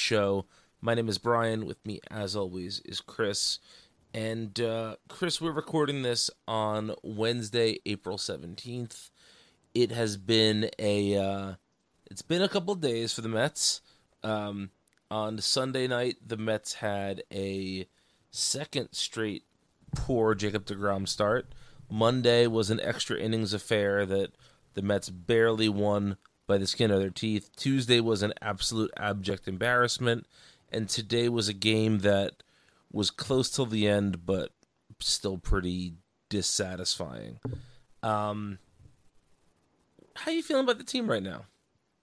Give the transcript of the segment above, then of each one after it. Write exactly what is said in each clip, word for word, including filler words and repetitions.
show. My name is Brian. With me, as always, is Chris. And uh, Chris, we're recording this on Wednesday, April seventeenth. It has been a uh, it's been a couple of days for the Mets. Um, on Sunday night, the Mets had a second straight poor Jacob deGrom start. Monday was an extra innings affair that the Mets barely won by the skin of their teeth. Tuesday was an absolute abject embarrassment. And today was a game that was close till the end, but still pretty dissatisfying. Um, how are you feeling about the team right now?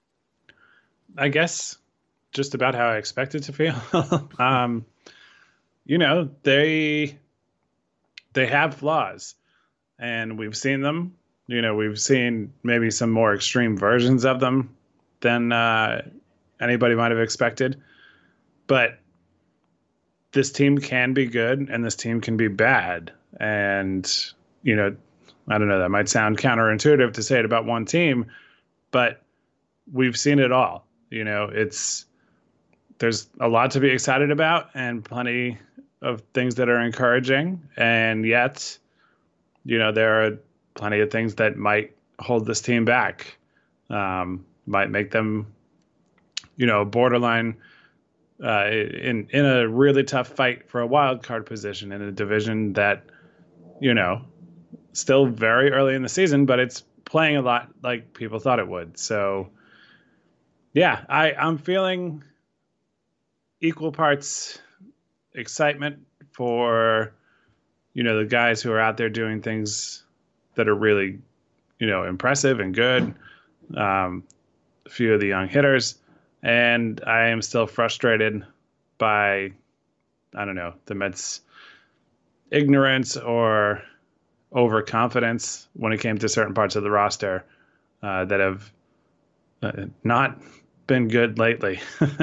I guess just about how I expected to feel. um, you know, they they have flaws, and we've seen them. You know, we've seen maybe some more extreme versions of them than uh, anybody might have expected. But this team can be good and this team can be bad. And, you know, I don't know, that might sound counterintuitive to say it about one team, but we've seen it all. You know, it's there's a lot to be excited about and plenty of things that are encouraging. And yet, you know, there are plenty of things that might hold this team back, um, might make them, you know, borderline uh, in in a really tough fight for a wild card position in a division that, you know, still very early in the season, but it's playing a lot like people thought it would. So, yeah, I, I'm feeling equal parts excitement for, you know, the guys who are out there doing things that are really, you know, impressive and good. Um, a few of the young hitters. And I am still frustrated by, I don't know, the Mets' ignorance or overconfidence when it came to certain parts of the roster uh, that have uh, not been good lately.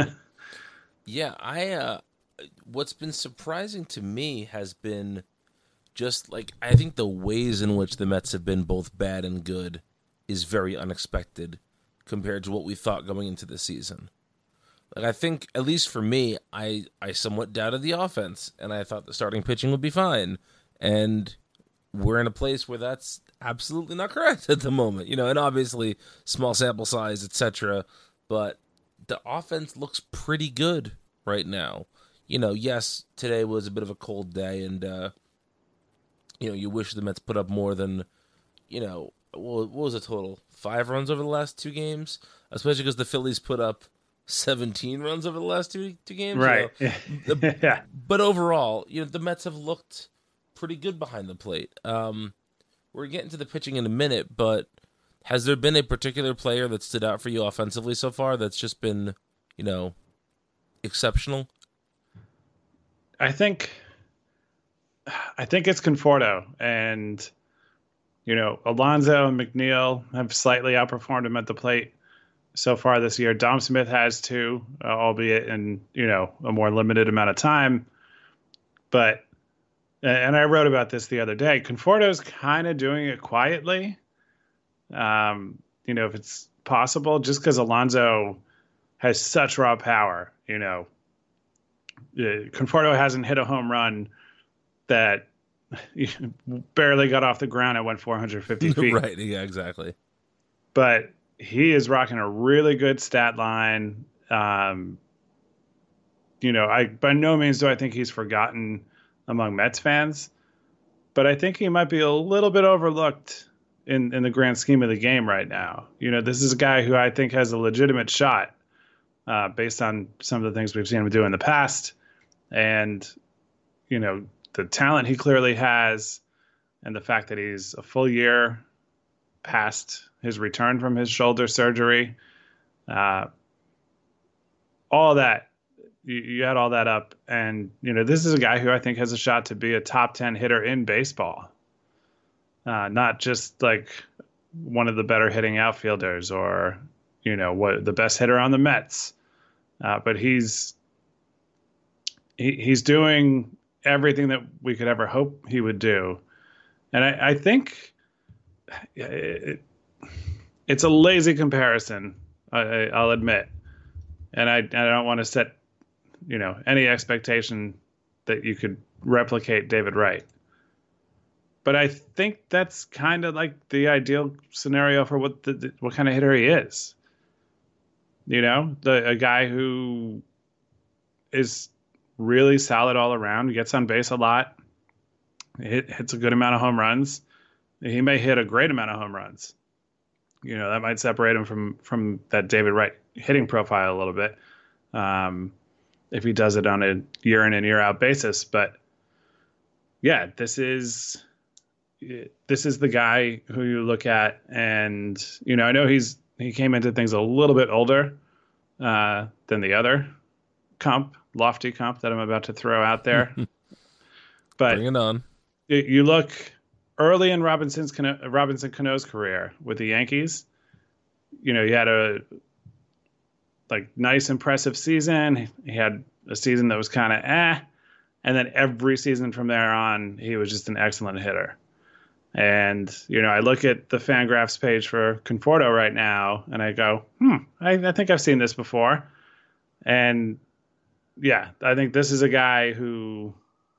Yeah, I. Uh, what's been surprising to me has been just like I think the ways in which the Mets have been both bad and good is very unexpected compared to what we thought going into the season. Like I think, at least for me, I, I somewhat doubted the offense, and I thought the starting pitching would be fine. And we're in a place where that's absolutely not correct at the moment. You know, and obviously small sample size, et cetera. But the offense looks pretty good right now. You know, yes, today was a bit of a cold day, and uh, you know, you wish the Mets put up more than, you know, what was the total? Five runs over the last two games? Especially because the Phillies put up seventeen runs over the last two two games. Right. You know? Yeah. But overall, you know, the Mets have looked pretty good behind the plate. Um, we're getting to the pitching in a minute, but has there been a particular player that stood out for you offensively so far that's just been, you know, exceptional? I think I think it's Conforto, and you know, Alonso and McNeil have slightly outperformed him at the plate so far this year. Dom Smith has too, uh, albeit in, you know, a more limited amount of time. But, and I wrote about this the other day, Conforto's kind of doing it quietly. Um, you know, if it's possible, just because Alonso has such raw power, you know, uh, Conforto hasn't hit a home run that barely got off the ground and went four hundred fifty feet. Right, yeah, exactly. But he is rocking a really good stat line. Um, you know, I by no means do I think he's forgotten among Mets fans, but I think he might be a little bit overlooked in, in the grand scheme of the game right now. You know, this is a guy who I think has a legitimate shot uh, based on some of the things we've seen him do in the past. And, you know, the talent he clearly has and the fact that he's a full year past his return from his shoulder surgery, uh, all that, you, you add all that up. And, you know, this is a guy who I think has a shot to be a top ten hitter in baseball. Uh, not just like one of the better hitting outfielders or, you know, what the best hitter on the Mets. Uh, but he's, he, he's doing everything that we could ever hope he would do. And I, I think it, it's a lazy comparison, I, I'll admit. And I, I don't want to set you know, any expectation that you could replicate David Wright. But I think that's kind of like the ideal scenario for what the, what kind of hitter he is. You know, the a guy who is really solid all around, gets on base a lot, hit, hits a good amount of home runs. He may hit a great amount of home runs. You know, that might separate him from from that David Wright hitting profile a little bit, um, if he does it on a year in and year out basis. But yeah, this is this is the guy who you look at, and you know, I know he's he came into things a little bit older uh, than the other comp, lofty comp that I'm about to throw out there. But bring it on. You look early in Robinson's Robinson Cano's career with the Yankees. You know, he had a like nice, impressive season. He had a season that was kind of eh, and then every season from there on, he was just an excellent hitter. And you know, I look at the Fangraphs page for Conforto right now, and I go, hmm, I, I think I've seen this before. And yeah, I think this is a guy who,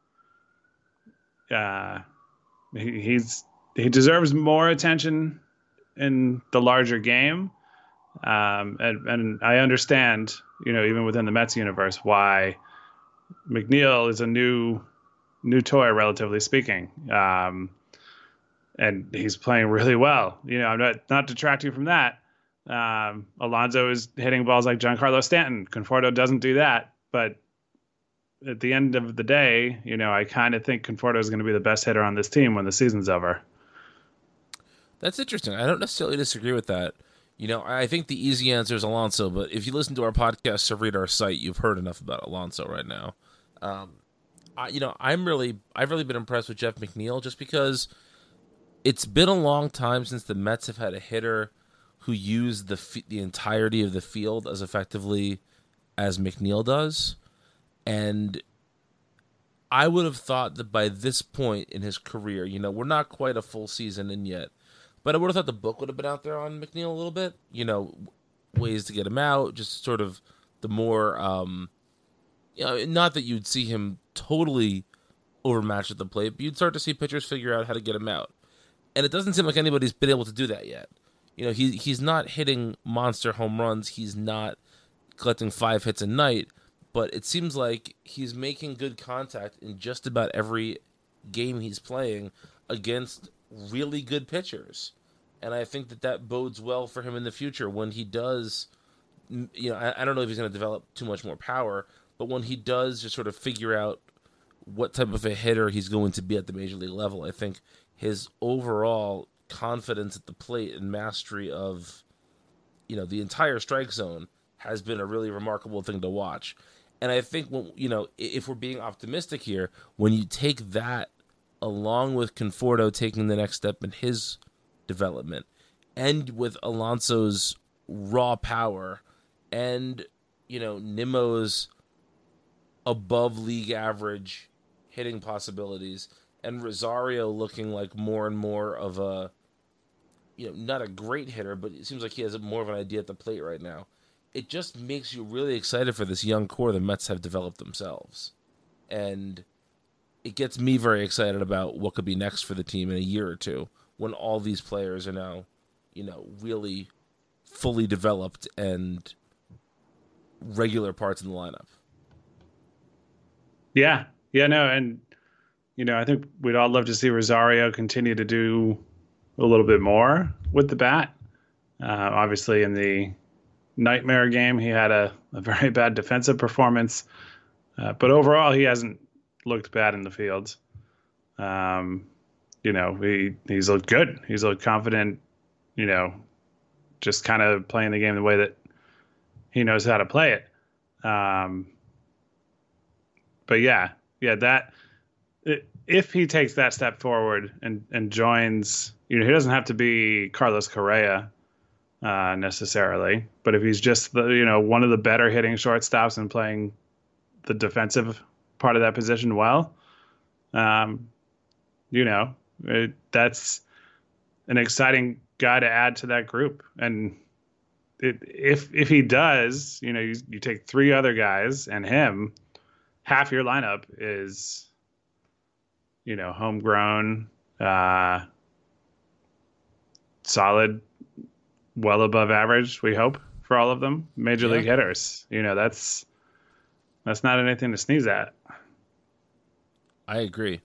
uh, he, he's he deserves more attention in the larger game. Um, and, and I understand, you know, even within the Mets universe, why McNeil is a new new toy, relatively speaking. Um, and he's playing really well. You know, I'm not not detracting from that. Um, Alonso is hitting balls like Giancarlo Stanton. Conforto doesn't do that, but at the end of the day, you know, I kind of think Conforto is going to be the best hitter on this team when the season's over. That's interesting. I don't necessarily disagree with that. You know, I think the easy answer is Alonso, but if you listen to our podcast or read our site, you've heard enough about Alonso right now. Um, I, you know, I'm really, I've really been impressed with Jeff McNeil just because it's been a long time since the Mets have had a hitter who used the f- the entirety of the field as effectively as McNeil does. And I would have thought that by this point in his career, you know, we're not quite a full season in yet, but I would have thought the book would have been out there on McNeil a little bit, you know, ways to get him out, just sort of the more, um, you know, not that you'd see him totally overmatched at the plate, but you'd start to see pitchers figure out how to get him out. And it doesn't seem like anybody's been able to do that yet. You know, he he's not hitting monster home runs. He's not collecting five hits a night, but it seems like he's making good contact in just about every game he's playing against really good pitchers. And I think that that bodes well for him in the future when he does, you know, I, I don't know if he's going to develop too much more power, but when he does just sort of figure out what type of a hitter he's going to be at the major league level, I think his overall confidence at the plate and mastery of, you know, the entire strike zone has been a really remarkable thing to watch. And I think, when, you know, if we're being optimistic here, when you take that along with Conforto taking the next step in his development, and with Alonso's raw power, and, you know, Nimmo's above league average hitting possibilities, and Rosario looking like more and more of a, you know, not a great hitter, but it seems like he has more of an idea at the plate right now. It just makes you really excited for this young core the Mets have developed themselves. And it gets me very excited about what could be next for the team in a year or two when all these players are now, you know, really fully developed and regular parts in the lineup. Yeah. Yeah, no, and you know, I think we'd all love to see Rosario continue to do a little bit more with the bat. Uh, obviously, in the nightmare game, he had a, a very bad defensive performance. Uh, but overall, he hasn't looked bad in the field. Um, you know, he he's looked good. He's looked confident, you know, just kind of playing the game the way that he knows how to play it. Um, but yeah, yeah, that... if he takes that step forward and, and joins, you know, he doesn't have to be Carlos Correa uh, necessarily, but if he's just the, you know, one of the better hitting shortstops and playing the defensive part of that position well, um, you know, it, that's an exciting guy to add to that group. And it, if if he does, you know, you, you take three other guys and him, half your lineup is, you know, homegrown, uh, solid, well above average, we hope, for all of them, major Yeah, league hitters. You know, that's that's not anything to sneeze at. I agree.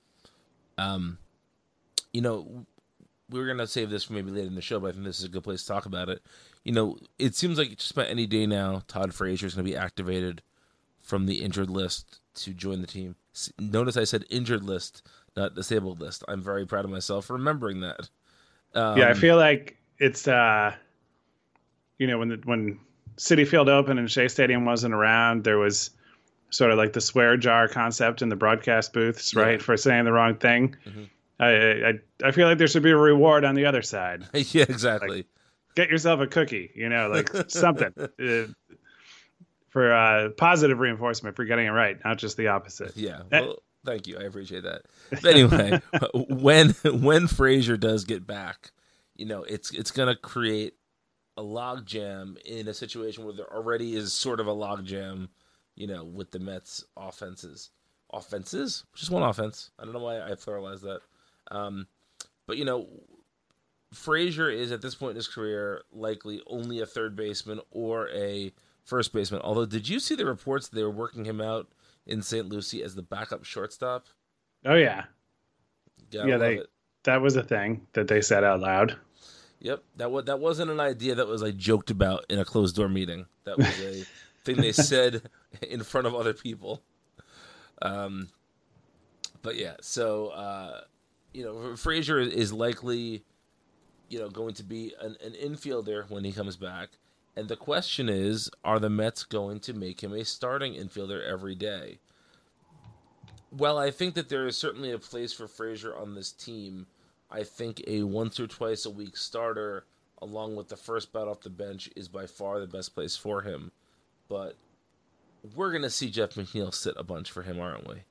Um, you know, we were gonna save this for maybe later in the show, but I think this is a good place to talk about it. You know, it seems like just about any day now, Todd Frazier is gonna be activated from the injured list to join the team. Notice I said injured list, not disabled list. I'm very proud of myself for remembering that. Yeah, I Um, feel like it's uh, you know, when the, when Citi Field opened and Shea Stadium wasn't around, there was sort of like the swear jar concept in the broadcast booths, right, yeah. for saying the wrong thing. Mhm. I, I I feel like there should be a reward on the other side. Yeah, Like, exactly. get yourself a cookie, you know, like something uh, for uh, positive reinforcement for getting it right, not just the opposite. Yeah. Eh, Well, thank you. I appreciate that. But anyway, when when Frazier does get back, you know, it's it's gonna create a logjam in a situation where there already is sort of a logjam, you know, with the Mets offenses. Offenses? Just one offense. I don't know why I pluralized that. Um, but you know, Frazier is at this point in his career likely only a third baseman or a first baseman. Although, did you see the reports they were working him out in Saint Lucie as the backup shortstop? oh yeah, Gotta yeah. love They it. that was a thing that they said out loud. Yep, that was that wasn't an idea that was like joked about in a closed door meeting. That was a thing they said in front of other people. Um, but yeah, so uh, you know, Frazier is likely, you know, going to be an, an infielder when he comes back. And the question is, are the Mets going to make him a starting infielder every day? Well, I think that there is certainly a place for Frazier on this team. I think a once or twice a week starter, along with the first bat off the bench, is by far the best place for him. But we're going to see Jeff McNeil sit a bunch for him, aren't we?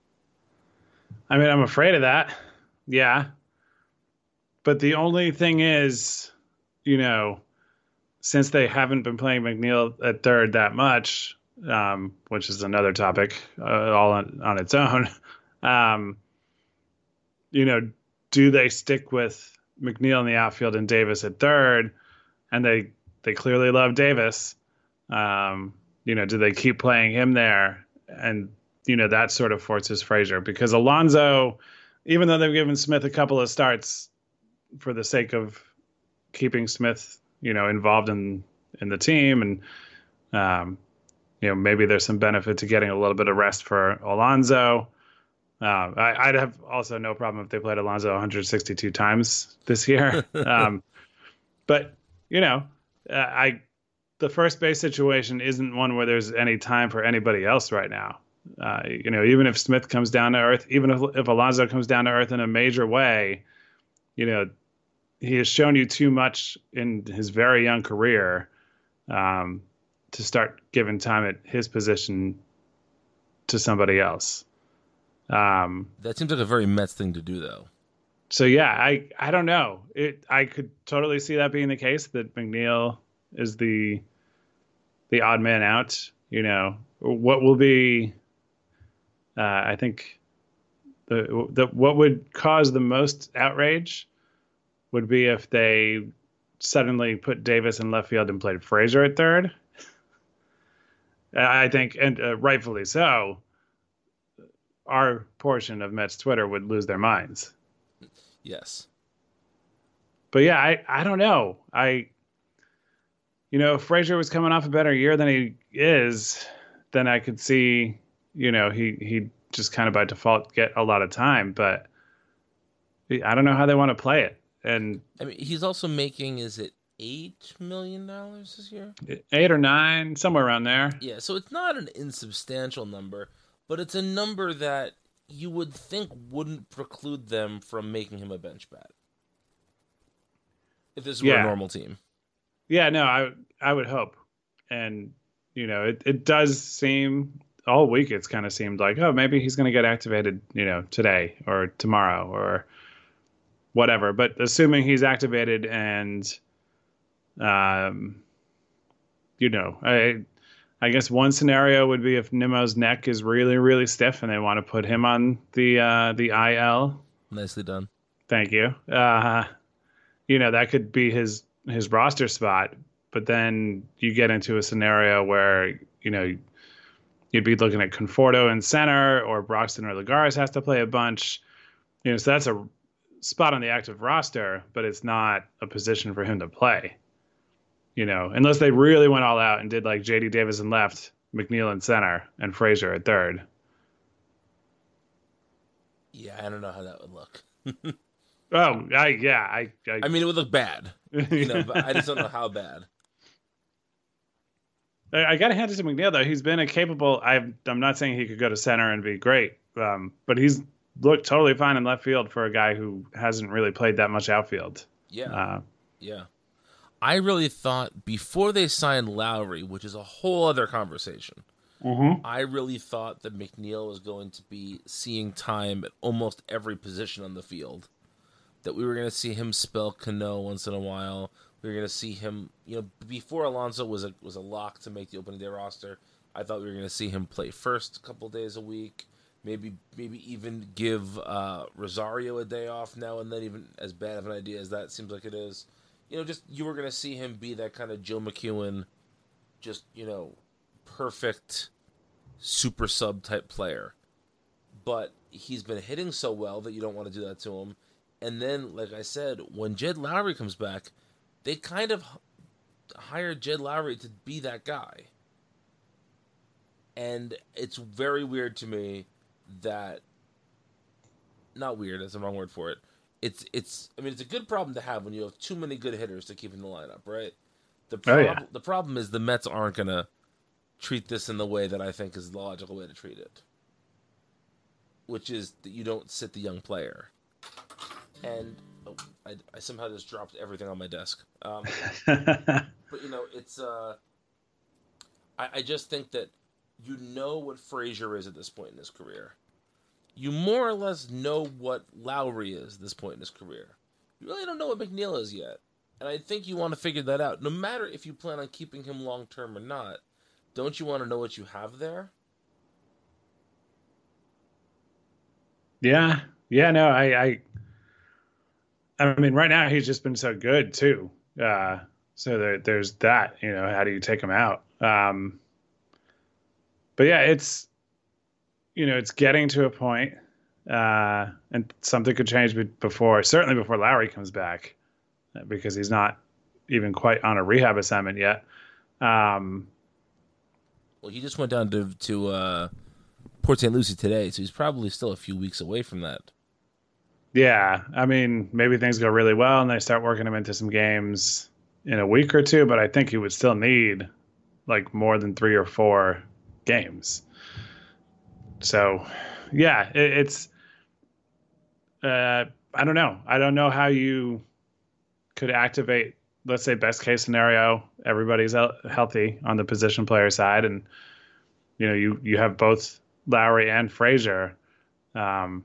I mean, I'm afraid of that. Yeah, but the only thing is, you know, since they haven't been playing McNeil at third that much, um, which is another topic uh, all on, on its own. Um, you know, do they stick with McNeil in the outfield and Davis at third? And they they clearly love Davis. Um, you know, do they keep playing him there? And you know that sort of forces Frazier because Alonso, even though they've given Smith a couple of starts for the sake of keeping Smith, you know, involved in in the team, and um, you know maybe there's some benefit to getting a little bit of rest for Alonso. Uh, I, I'd have also no problem if they played Alonso one hundred sixty-two times this year. Um, but you know, uh, I the first base situation isn't one where there's any time for anybody else right now. Uh, you know, even if Smith comes down to earth, even if, if Alonso comes down to earth in a major way, you know, he has shown you too much in his very young career um, to start giving time at his position to somebody else. Um, That seems like a very Mets thing to do, though. so yeah, I I don't know. It I could totally see that being the case that McNeil is the the odd man out. You know, what will be? Uh, I think the the what would cause the most outrage would be if they suddenly put Davis in left field and played Frazier at third. I think, and uh, rightfully so, our portion of Mets Twitter would lose their minds. Yes. But yeah, I, I don't know. I, you know, if Frazier was coming off a better year than he is, then I could see, you know, he, he just kind of by default get a lot of time, but I don't know how they want to play it. And I mean, he's also making, is it eight million dollars this year? eight or nine, somewhere around there. Yeah, so it's not an insubstantial number, but it's a number that you would think wouldn't preclude them from making him a bench bat. If this were Yeah. a normal team. Yeah, no, I I would hope. And, you know, it, it does seem all week it's kind of seemed like, oh, maybe he's going to get activated, you know, today or tomorrow or whatever. But assuming he's activated and, um, you know, I I guess one scenario would be if Nimmo's neck is really, really stiff and they want to put him on the uh, the I L. Nicely done. Thank you. Uh, you know, that could be his his roster spot. But then you get into a scenario where, you know, you'd be looking at Conforto in center, or Broxton or Lagares has to play a bunch. You know, so that's a spot on the active roster, but it's not a position for him to play. You know, unless they really went all out and did like J D Davison left, McNeil in center, and Frazier at third. Yeah, I don't know how that would look. Oh, I yeah, I, I. I mean, it would look bad, you know, but I just don't know how bad. I, I got to hand it to McNeil though. He's been a capable. I've, I'm not saying he could go to center and be great, um, but he's looked totally fine in left field for a guy who hasn't really played that much outfield. Yeah, uh, yeah. I really thought before they signed Lowry, which is a whole other conversation. Mm-hmm. I really thought that McNeil was going to be seeing time at almost every position on the field. That we were going to see him spell Cano once in a while. We were going to see him, you know, before Alonso was a was a lock to make the opening day roster. I thought we were going to see him play first a couple days a week. Maybe maybe even give uh, Rosario a day off now and then, even as bad of an idea as that seems like it is. You know, just you were going to see him be that kind of Joe McEwen, just, you know, perfect super sub type player. But he's been hitting so well that you don't want to do that to him. And then, like I said, when Jed Lowry comes back, they kind of hired Jed Lowry to be that guy. And it's very weird to me that... Not weird, that's the wrong word for it. It's, it's. I mean, it's a good problem to have when you have too many good hitters to keep in the lineup, right? The, prob- oh, yeah. the problem is the Mets aren't going to treat this in the way that I think is the logical way to treat it. Which is that you don't sit the young player. And oh, I, I somehow just dropped everything on my desk. Um, but, you know, it's... Uh, I, I just think that you know what Frazier is at this point in his career. You more or less know what Lowry is at this point in his career. You really don't know what McNeil is yet. And I think you want to figure that out. No matter if you plan on keeping him long-term or not, don't you want to know what you have there? Yeah. Yeah, no, I, I I mean, right now he's just been so good too. Uh, so there, there's that, you know, how do you take him out? Um, but yeah, it's, you know, it's getting to a point, uh, and something could change before, certainly before Lowry comes back, because he's not even quite on a rehab assignment yet. Um, well, he just went down to, to, uh, Port Saint Lucie today, so he's probably still a few weeks away from that. Yeah, I mean, maybe things go really well and they start working him into some games in a week or two, but I think he would still need like more than three or four games. So, yeah, it, it's, uh, I don't know. I don't know how you could activate, let's say, best case scenario, everybody's healthy on the position player side, and, you know, you, you have both Lowry and Frazier. Um,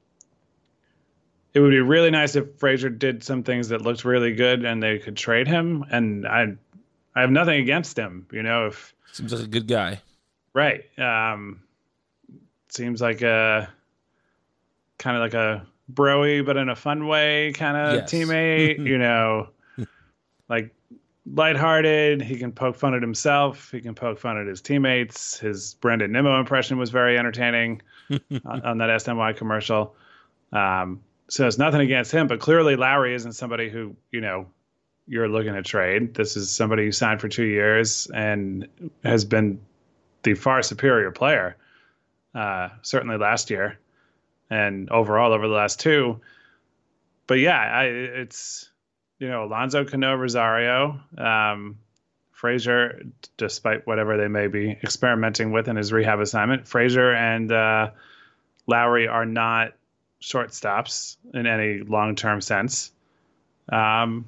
It would be really nice if Frazier did some things that looked really good and they could trade him. And I, I have nothing against him. You know, if seems like a good guy, right? Um, seems like a kind of like a broy, but in a fun way, kind of yes. teammate. You know, like lighthearted. He can poke fun at himself. He can poke fun at his teammates. His Brandon Nimmo impression was very entertaining on, on that S N Y commercial. Um, So it's nothing against him, but clearly Lowry isn't somebody who, you know, you're looking to trade. This is somebody who signed for two years and has been the far superior player, uh, certainly last year and overall over the last two. But yeah, I, it's, you know, Alonso, Cano, Rosario, um, Frazier, despite whatever they may be experimenting with in his rehab assignment, Frazier and uh, Lowry are not shortstops in any long-term sense. Um,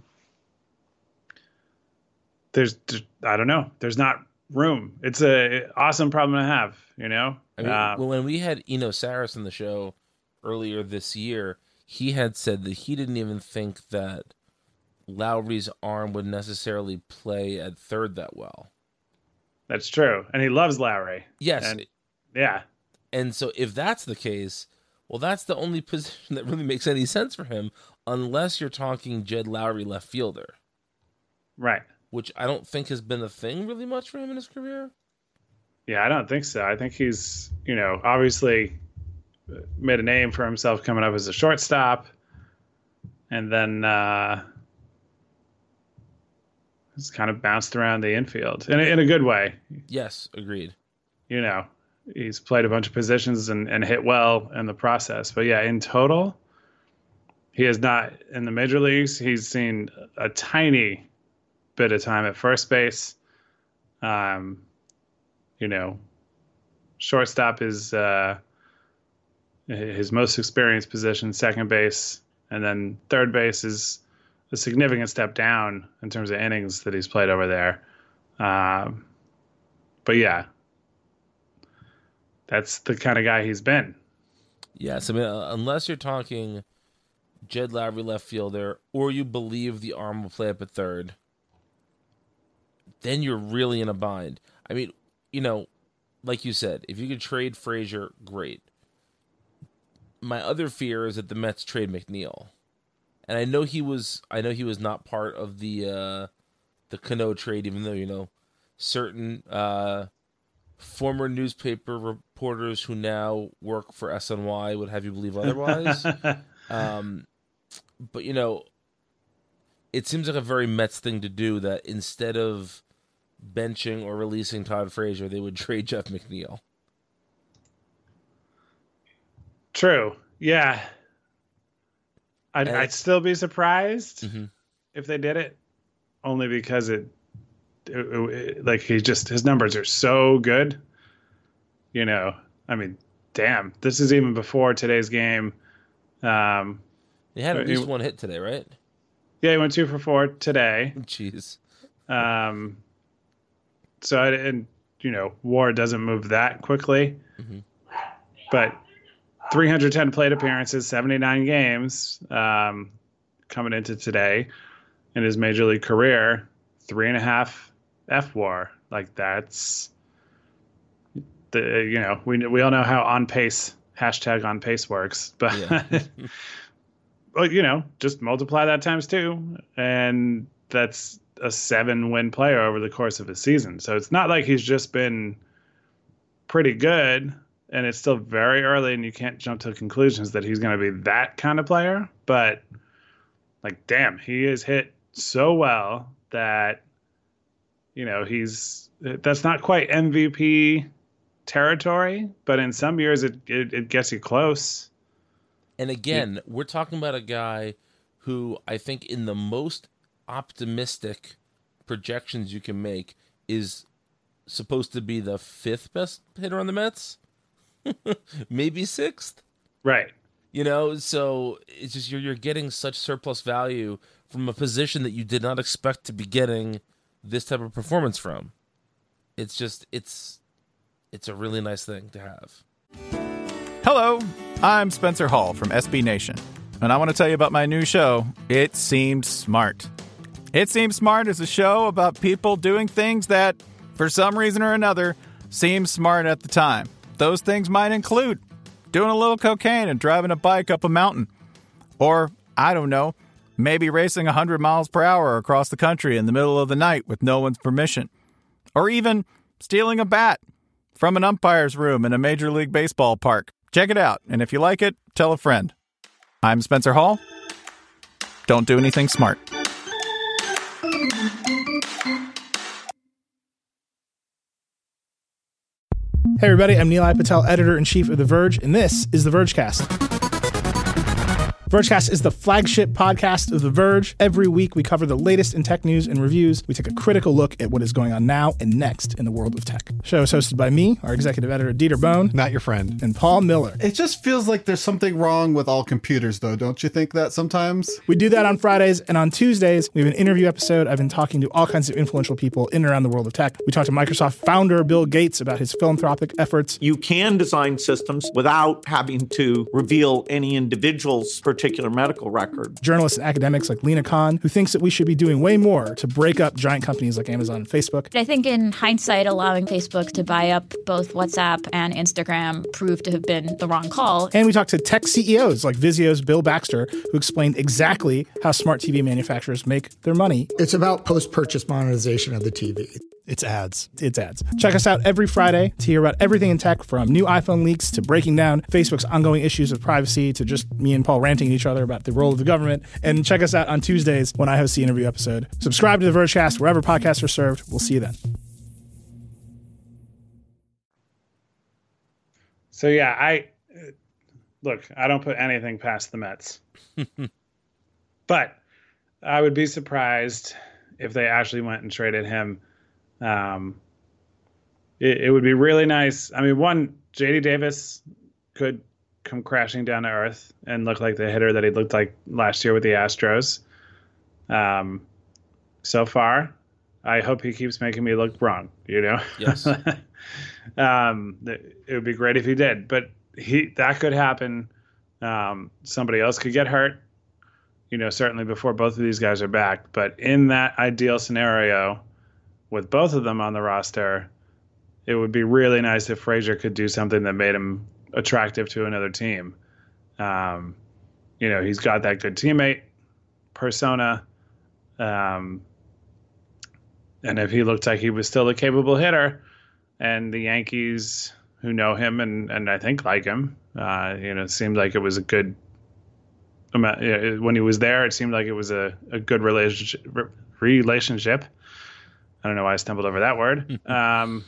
there's, I don't know. There's not room. It's a awesome problem to have, you know? I mean, um, well, when we had Eno Saris on the show earlier this year, he had said that he didn't even think that Lowry's arm would necessarily play at third that well. That's true. And he loves Lowry. Yes. And, yeah. And so if that's the case, well, that's the only position that really makes any sense for him, unless you're talking Jed Lowry left fielder. Right. Which I don't think has been a thing really much for him in his career. Yeah, I don't think so. I think he's, you know, obviously made a name for himself coming up as a shortstop. And then uh, he's kind of bounced around the infield in a, in a good way. Yes, agreed. You know, he's played a bunch of positions and, and hit well in the process. But yeah, in total, he has not, in the major leagues, he's seen a tiny bit of time at first base. Um, you know, shortstop is uh, his most experienced position, second base, and then third base is a significant step down in terms of innings that he's played over there. Um, but yeah, that's the kind of guy he's been. Yes, I mean, uh, unless you're talking Jed Lowry left fielder, or you believe the arm will play up at third, then you're really in a bind. I mean, you know, like you said, if you could trade Frazier, great. My other fear is that the Mets trade McNeil, and I know he was, I know he was not part of the uh, the Cano trade, even though, you know, certain uh, former newspaper reporters who now work for S N Y would have you believe otherwise. um, but you know, it seems like a very Mets thing to do, that instead of benching or releasing Todd Frazier, they would trade Jeff McNeil. True. Yeah. I'd, And- I'd still be surprised Mm-hmm. if they did it, only because it, it, it, like, he just, his numbers are so good. You know, I mean, damn, this is even before today's game. Um, They had at It- least one hit today, right? yeah, he went two for four today. Jeez. Um, so, I, and, you know, WAR doesn't move that quickly, Mhm. but three hundred ten plate appearances, seventy-nine games, um, coming into today in his major league career, three and a half F WAR. Like, that's the, you know, we, we all know how on pace, hashtag on pace works, but, Yeah. well, you know, just multiply that times two, and that's a seven win player over the course of a season. So it's not like he's just been pretty good, and it's still very early, and you can't jump to conclusions that he's going to be that kind of player. But, like, damn, he is hit so well that, you know, he's, that's not quite M V P territory, but in some years it, it, it gets you close. And again, we're talking about a guy who I think in the most optimistic projections you can make is supposed to be the fifth best hitter on the Mets. Maybe sixth. Right. You know, so it's just you're you're getting such surplus value from a position that you did not expect to be getting this type of performance from. It's just it's it's a really nice thing to have. Hello, I'm Spencer Hall from S B Nation, and I want to tell you about my new show, It Seemed Smart. It Seemed Smart is a show about people doing things that, for some reason or another, seem smart at the time. Those things might include doing a little cocaine and driving a bike up a mountain. Or, I don't know, maybe racing one hundred miles per hour across the country in the middle of the night with no one's permission. Or even stealing a bat from an umpire's room in a Major League Baseball park. Check it out, and if you like it, tell a friend. I'm Spencer Hall. Don't do anything smart. Hey everybody, I'm Nilay Patel, editor-in-chief of The Verge, and this is The Vergecast. Vergecast is the flagship podcast of The Verge. Every week we cover the latest in tech news and reviews. We take a critical look at what is going on now and next in the world of tech. The show is hosted by me, our executive editor, Dieter Bohn. Not your friend. And Paul Miller. It just feels like there's something wrong with all computers, though. Don't you think that sometimes? We do that on Fridays, and on Tuesdays, we have an interview episode. I've been talking to all kinds of influential people in and around the world of tech. We talked to Microsoft founder Bill Gates about his philanthropic efforts. You can design systems without having to reveal any individual's particular particular medical record. Journalists and academics like Lena Khan, who thinks that we should be doing way more to break up giant companies like Amazon and Facebook. I think in hindsight, allowing Facebook to buy up both WhatsApp and Instagram proved to have been the wrong call. And we talked to tech C E Os like Vizio's Bill Baxter, who explained exactly how smart T V manufacturers make their money. It's about post-purchase monetization of the T V. It's ads. It's ads. Check us out every Friday to hear about everything in tech, from new iPhone leaks to breaking down Facebook's ongoing issues with privacy to just me and Paul ranting at each other about the role of the government. And check us out on Tuesdays when I host the interview episode. Subscribe to The Vergecast wherever podcasts are served. We'll see you then. So, yeah, I look, I don't put anything past the Mets. But I would be surprised if they actually went and traded him. Um, it, it would be really nice. I mean, one, J D Davis could come crashing down to earth and look like the hitter that he looked like last year with the Astros. Um, so far, I hope he keeps making me look wrong, you know? Yes. um, it would be great if he did, but he that could happen. Um, somebody else could get hurt, you know, certainly before both of these guys are back. But in that ideal scenario, with both of them on the roster, it would be really nice if Frazier could do something that made him attractive to another team. Um, you know, he's got that good teammate persona. Um, and if he looked like he was still a capable hitter, and the Yankees, who know him and, and I think like him, uh, you know, it seemed like it was a good amount. When he was there, it seemed like it was a, a good relationship. relationship. I don't know why I stumbled over that word. um,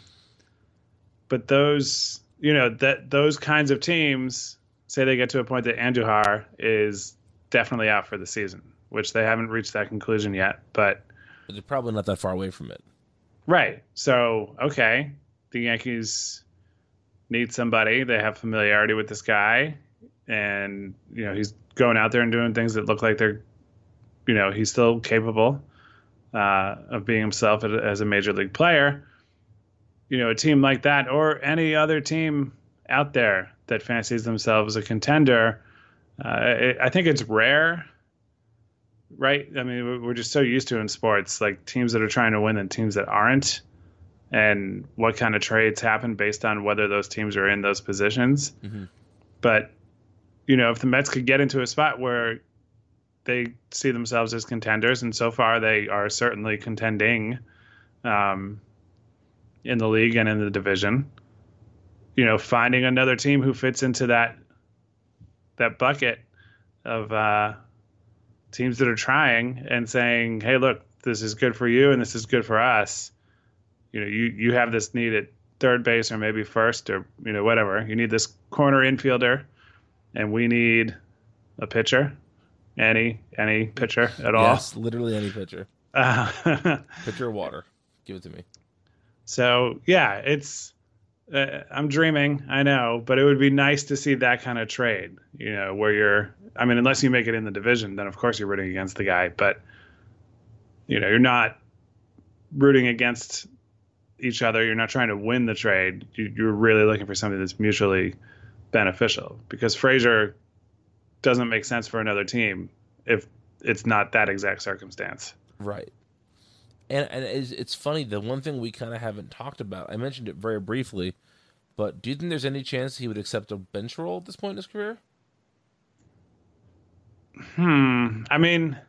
but those, you know, that those kinds of teams, say they get to a point that Andujar is definitely out for the season, which they haven't reached that conclusion yet, but But they're probably not that far away from it. right. So, okay, the Yankees need somebody. They have familiarity with this guy, and, you know, he's going out there and doing things that look like they're, you know, he's still capable uh, of being himself as a major league player. You know, a team like that, or any other team out there that fancies themselves a contender, uh, I think it's rare, right? I mean, we're just so used to in sports, like teams that are trying to win and teams that aren't, and what kind of trades happen based on whether those teams are in those positions. Mm-hmm. But, you know, if the Mets could get into a spot where they see themselves as contenders, and so far they are certainly contending um, in the league and in the division, you know, finding another team who fits into that that bucket of uh, teams that are trying and saying, hey, look, this is good for you and this is good for us. You know, you, you have this need at third base or maybe first or, you know, whatever. You need this corner infielder, and we need a pitcher. Any any pitcher at all. Yes, literally any pitcher. Uh, Pitcher of water. Give it to me. So, yeah, it's uh, I'm dreaming, I know, but it would be nice to see that kind of trade, you know, where you're, I mean, unless you make it in the division, then of course you're rooting against the guy, but, you know, you're not rooting against each other. You're not trying to win the trade. You, you're really looking for something that's mutually beneficial, because Frazier doesn't make sense for another team if it's not that exact circumstance. Right. And, and it's, it's funny, the one thing we kind of haven't talked about, I mentioned it very briefly, but do you think there's any chance he would accept a bench role at this point in his career? Hmm. I mean,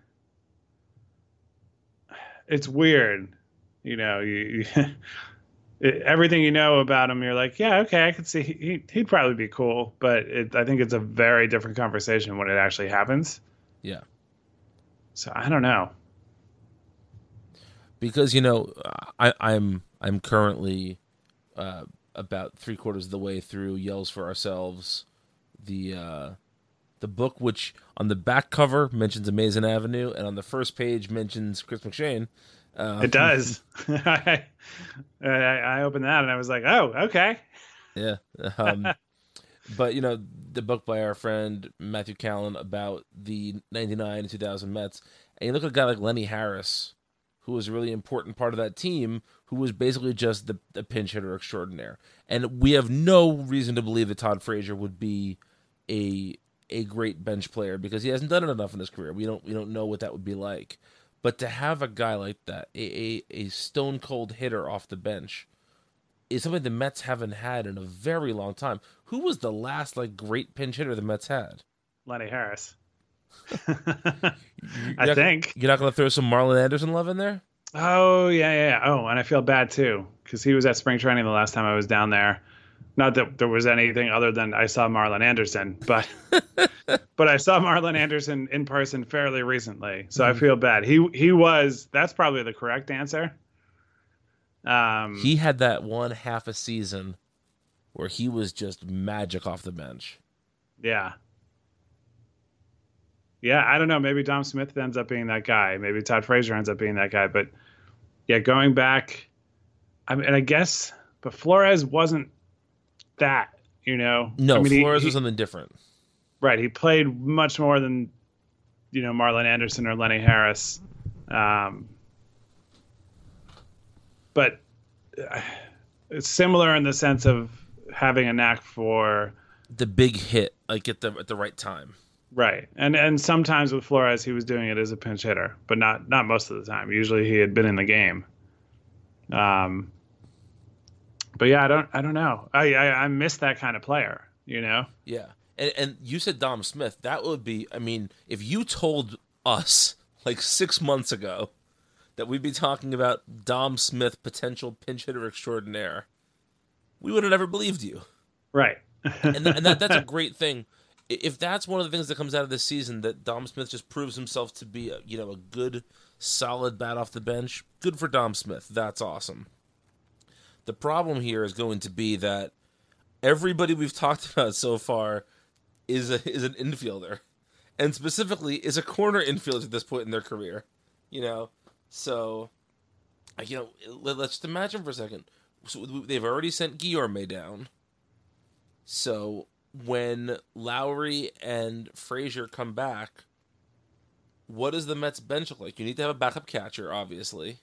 it's weird. You know, you, you it, everything you know about him, you're like, yeah, okay, I could see he, he'd probably be cool. But it, I think it's a very different conversation when it actually happens. Yeah. So I don't know. Because, you know, I, I'm I'm currently uh, about three quarters of the way through Yells for Ourselves, the uh, the book, which on the back cover mentions Amazing Avenue, and on the first page mentions Chris McShane. Uh, It does. I, I I opened that and I was like, oh, okay. Yeah. Um, but, you know, the book by our friend Matthew Callan about the ninety-nine and two thousand Mets, and you look at a guy like Lenny Harris, who was a really important part of that team, who was basically just the, the pinch hitter extraordinaire. And we have no reason to believe that Todd Frazier would be a a great bench player because he hasn't done it enough in his career. We don't we don't know what that would be like. But to have a guy like that, a, a, a stone cold hitter off the bench, is something the Mets haven't had in a very long time. Who was the last like great pinch hitter the Mets had? Lenny Harris. You're I not- think. You're not going to throw some Marlon Anderson love in there? Oh, yeah, yeah, yeah. Oh, and I feel bad, too, because he was at spring training the last time I was down there. Not that there was anything other than I saw Marlon Anderson, but but I saw Marlon Anderson in person fairly recently, so I feel bad. He he was, that's probably the correct answer. Um, He had that one half a season where he was just magic off the bench. Yeah. Yeah, I don't know. Maybe Dom Smith ends up being that guy. Maybe Todd Frazier ends up being that guy. But yeah, going back, I mean, and I guess, but Flores wasn't that, you know. No, I mean, he- Flores he- was something different. right. He played much more than, you know, Marlon Anderson or Lenny Harris. Um, but uh, it's similar in the sense of having a knack for. The big hit, like at the at the right time. Right. And and sometimes with Flores, he was doing it as a pinch hitter, but not not most of the time. Usually he had been in the game. Um, but yeah, I don't I don't know. I, I, I miss that kind of player, you know? Yeah. And and you said Dom Smith. That would be, I mean, if you told us like six months ago that we'd be talking about Dom Smith, potential pinch hitter extraordinaire, we would have never believed you. Right. And, th- and that, that's a great thing. If that's one of the things that comes out of this season, that Dom Smith just proves himself to be, a, you know, a good, solid bat off the bench, good for Dom Smith. That's awesome. The problem here is going to be that everybody we've talked about so far is a, is an infielder, and specifically is a corner infielder at this point in their career. You know, so you know, let, let's just imagine for a second. So they've already sent Guillorme down. So when Lowry and Frazier come back, what does the Mets bench look like? You need to have a backup catcher, obviously.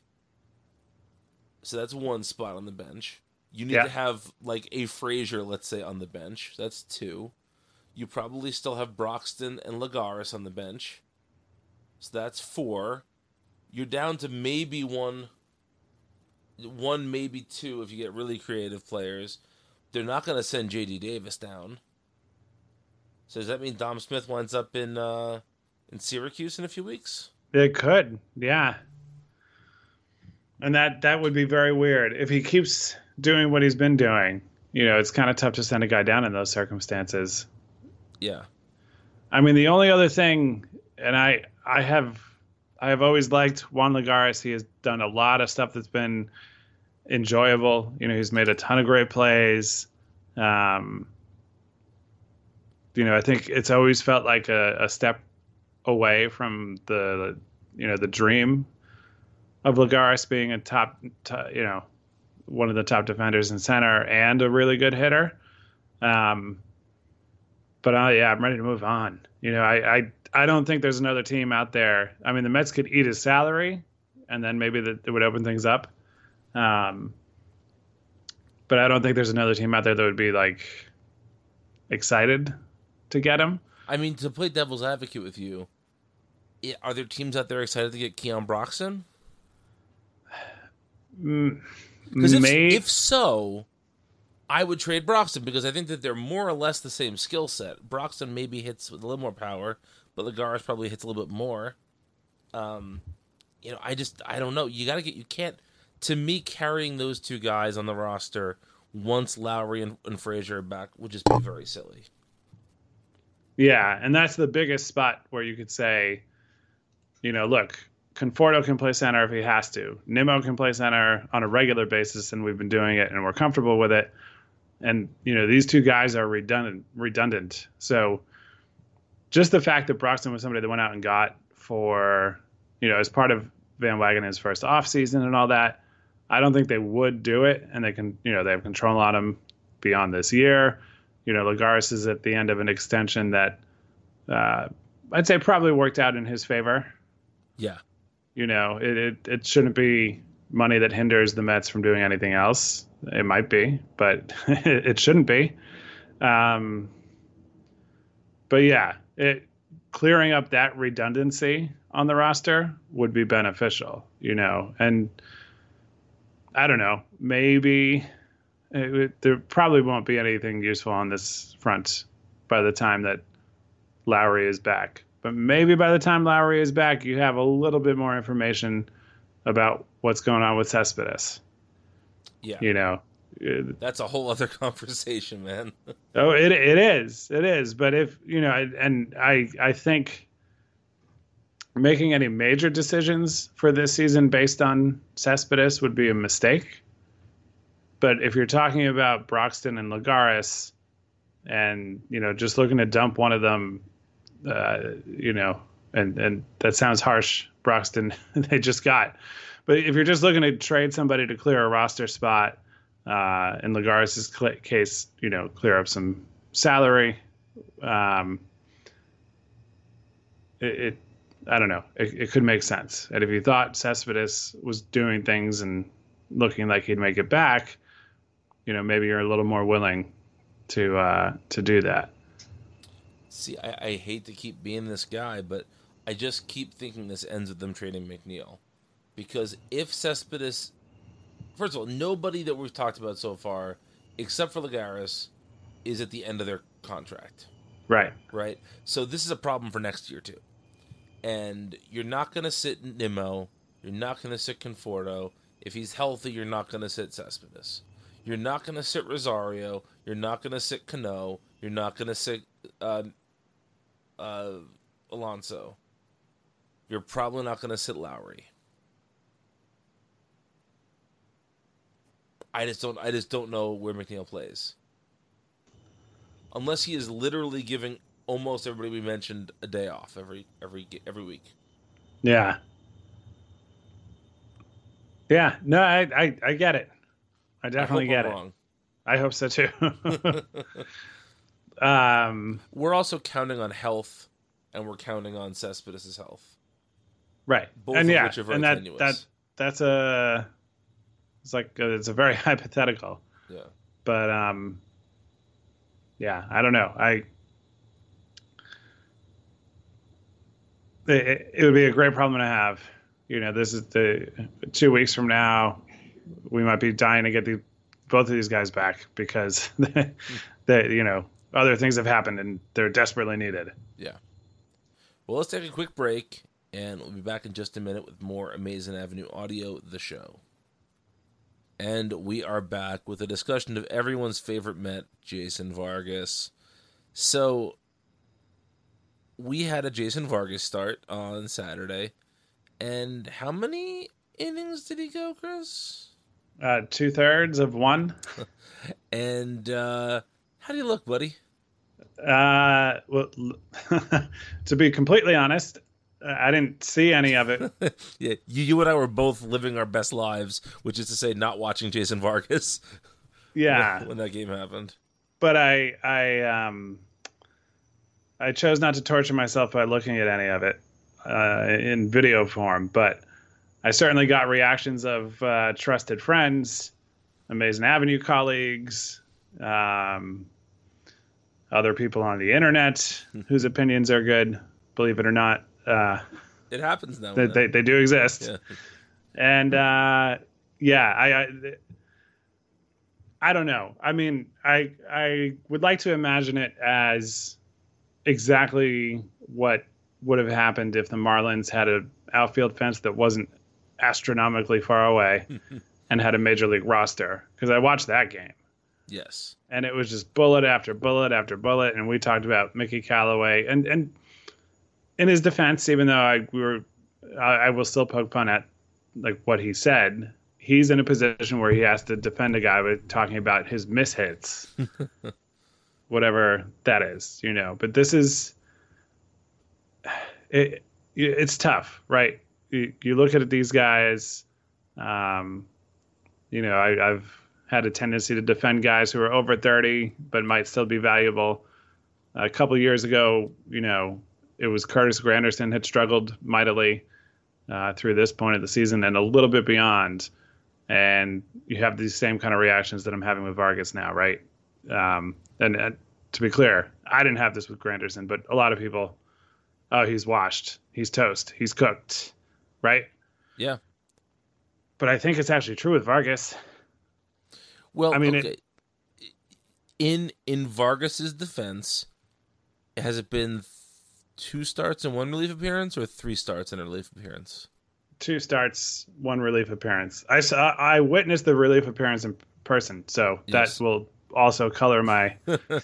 So that's one spot on the bench. You need Yeah. to have like a Frazier, let's say, on the bench. That's two. You probably still have Broxton and Lagares on the bench. So that's four. You're down to maybe one, one maybe two if you get really creative players. They're not going to send J D Davis down. So does that mean Dom Smith winds up in uh, in Syracuse in a few weeks? It could, yeah. And that that would be very weird. If he keeps doing what he's been doing, you know, it's kind of tough to send a guy down in those circumstances. Yeah. I mean, the only other thing, and I I have I have always liked Juan Lagares. He has done a lot of stuff that's been enjoyable. You know, he's made a ton of great plays. Um, you know, I think it's always felt like a, a step away from the, you know, the dream of Lagares being a top, top, you know, one of the top defenders in center and a really good hitter. Um, but uh, yeah, I'm ready to move on. You know, I, I, I don't think there's another team out there. I mean, the Mets could eat his salary and then maybe that it would open things up. Um, but I don't think there's another team out there that would be like excited to get him. I mean, to play devil's advocate with you, i- are there teams out there excited to get Keon Broxton? Mm, Because if, may- if so, I would trade Broxton because I think that they're more or less the same skill set. Broxton maybe hits with a little more power, but Lagares probably hits a little bit more. Um, you know, I just I don't know. You got to get you can't. To me, carrying those two guys on the roster once Lowry and, and Frazier are back would just be very silly. Yeah, and that's the biggest spot where you could say, you know, look, Conforto can play center if he has to. Nimmo can play center on a regular basis, and we've been doing it, and we're comfortable with it. And, you know, these two guys are redundant. redundant. So just the fact that Broxton was somebody that went out and got for, you know, as part of Van Wagenen's first offseason and all that, I don't think they would do it, and they can, you know, they have control on him beyond this year. You know, Lagares is at the end of an extension that uh, I'd say probably worked out in his favor. Yeah. You know, it, it, it shouldn't be money that hinders the Mets from doing anything else. It might be, but it shouldn't be. Um, but yeah, it clearing up that redundancy on the roster would be beneficial, you know, and I don't know, maybe it, there probably won't be anything useful on this front by the time that Lowry is back. But maybe by the time Lowry is back, you have a little bit more information about what's going on with Cespedes. Yeah. You know, that's a whole other conversation, man. Oh, it it is. It is. But if, you know, and I I think making any major decisions for this season based on Cespedes would be a mistake. But if you're talking about Broxton and Lagares and, you know, just looking to dump one of them, uh, you know, and, and that sounds harsh, Broxton, they just got. But if you're just looking to trade somebody to clear a roster spot, uh, in Lagares' cl- case, you know, clear up some salary, um, it, it I don't know, it, it could make sense. And if you thought Cespedes was doing things and looking like he'd make it back, you know, maybe you're a little more willing to uh, to do that. See, I, I hate to keep being this guy, but I just keep thinking this ends with them trading McNeil. Because if Cespedes... First of all, nobody that we've talked about so far, except for Lagares, is at the end of their contract. Right. Right? So this is a problem for next year, too. And you're not going to sit Nimmo. You're not going to sit Conforto. If he's healthy, you're not going to sit Cespedes. You're not going to sit Rosario. You're not going to sit Cano. You're not going to sit uh, uh, Alonso. You're probably not going to sit Lowry. I just don't. I just don't know where McNeil plays, unless he is literally giving almost everybody we mentioned a day off every every every week. Yeah. Yeah. No, I I, I get it. I definitely I get I'm it. Wrong. I hope so too. um, we're also counting on health, and we're counting on Cespedes' health. Right. Both and of yeah, which are very and that, tenuous. that that's a it's like a, it's a very hypothetical. Yeah. But um, yeah, I don't know. I it, it would be a great problem to have. You know, this is the two weeks from now, we might be dying to get the both of these guys back because they, they, you know, other things have happened and they're desperately needed. Yeah. Well, let's take a quick break, and we'll be back in just a minute with more Amazing Avenue Audio, the show. And we are back with a discussion of everyone's favorite Met, Jason Vargas. So, we had a Jason Vargas start on Saturday. And how many innings did he go, Chris? Uh, two thirds of one. And uh, how do you look, buddy? Uh, well, to be completely honest, I didn't see any of it. Yeah, you, you and I were both living our best lives, which is to say, not watching Jason Vargas. Yeah, when, when that game happened. But I, I, um, I chose not to torture myself by looking at any of it uh, in video form. But I certainly got reactions of uh, trusted friends, Amazing Avenue colleagues, um, other people on the internet whose opinions are good, believe it or not. Uh, it happens now. They, they, they do exist. Yeah. And uh, yeah, I, I I don't know. I mean, I I would like to imagine it as exactly what would have happened if the Marlins had an outfield fence that wasn't astronomically far away and had a major league roster. Because I watched that game. Yes. And it was just bullet after bullet after bullet. And we talked about Mickey Callaway. And, and in his defense, even though I we were, I, I will still poke fun at like what he said. He's in a position where he has to defend a guy with talking about his mishits, whatever that is, you know. But this is, it, it's tough, right? You, you look at these guys, um, you know, I, I've had a tendency to defend guys who are over thirty but might still be valuable. A couple of years ago, you know, it was Curtis Granderson had struggled mightily uh, through this point of the season and a little bit beyond. And you have these same kind of reactions that I'm having with Vargas now, right? Um, and, and to be clear, I didn't have this with Granderson, but a lot of people, oh, he's washed, he's toast, he's cooked, right? Yeah. But I think it's actually true with Vargas. Well, I mean, okay. it, in in Vargas's defense, has it been th- two starts and one relief appearance, or three starts and a relief appearance? two starts, one relief appearance. I saw, I witnessed the relief appearance in person, so Yes. that will also color my.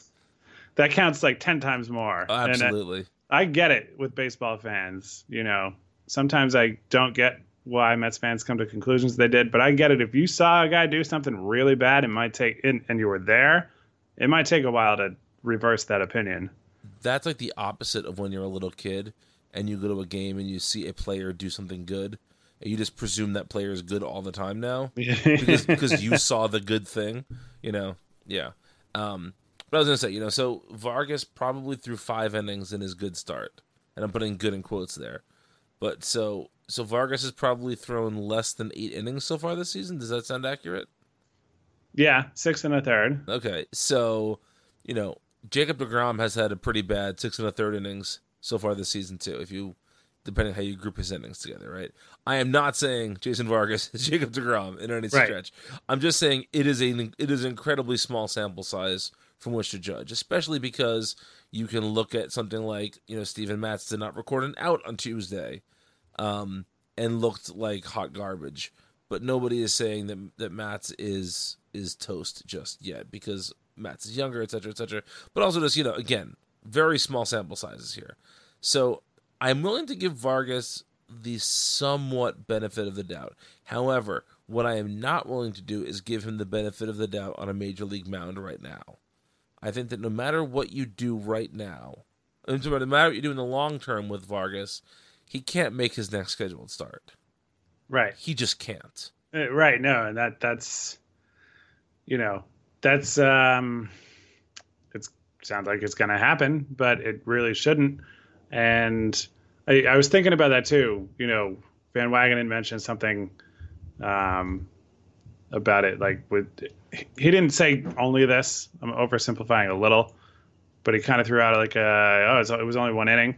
That counts like ten times more. Oh, And, uh, absolutely. I get it with baseball fans. You know, sometimes I don't get why Mets fans come to conclusions they did, but I get it. If you saw a guy do something really bad, it might take, and, and you were there, it might take a while to reverse that opinion. That's like the opposite of when you're a little kid and you go to a game and you see a player do something good, and you just presume that player is good all the time now because because you saw the good thing, you know. Yeah. Um, but I was gonna say, you know, so Vargas probably threw five innings in his good start, and I'm putting good in quotes there. But so so Vargas has probably thrown less than eight innings so far this season. Does that sound accurate? Yeah, six and a third. Okay, so you know Jacob deGrom has had a pretty bad six and a third innings so far this season too. If you, depending how you group his innings together, right? I am not saying Jason Vargas is Jacob deGrom in any Right. stretch. I'm just saying it is a it is an incredibly small sample size from which to judge, especially because you can look at something like you know Steven Matz did not record an out on Tuesday, um, and looked like hot garbage. But nobody is saying that that Matz is is toast just yet because Matz is younger, et cetera, et cetera. But also just, you know, again, very small sample sizes here. So I'm willing to give Vargas the somewhat benefit of the doubt. However, what I am not willing to do is give him the benefit of the doubt on a major league mound right now. I think that no matter what you do right now, no matter what you do in the long term with Vargas, he can't make his next scheduled start. Right. He just can't. Uh, Right. No, and that that's, you know, that's um, it's sounds like it's going to happen, but it really shouldn't. And I, I was thinking about that too. You know, Van Wagenen mentioned something um, about it. Like with, he didn't say only this. I'm oversimplifying a little, but he kind of threw out like a, oh, it's, it was only one inning.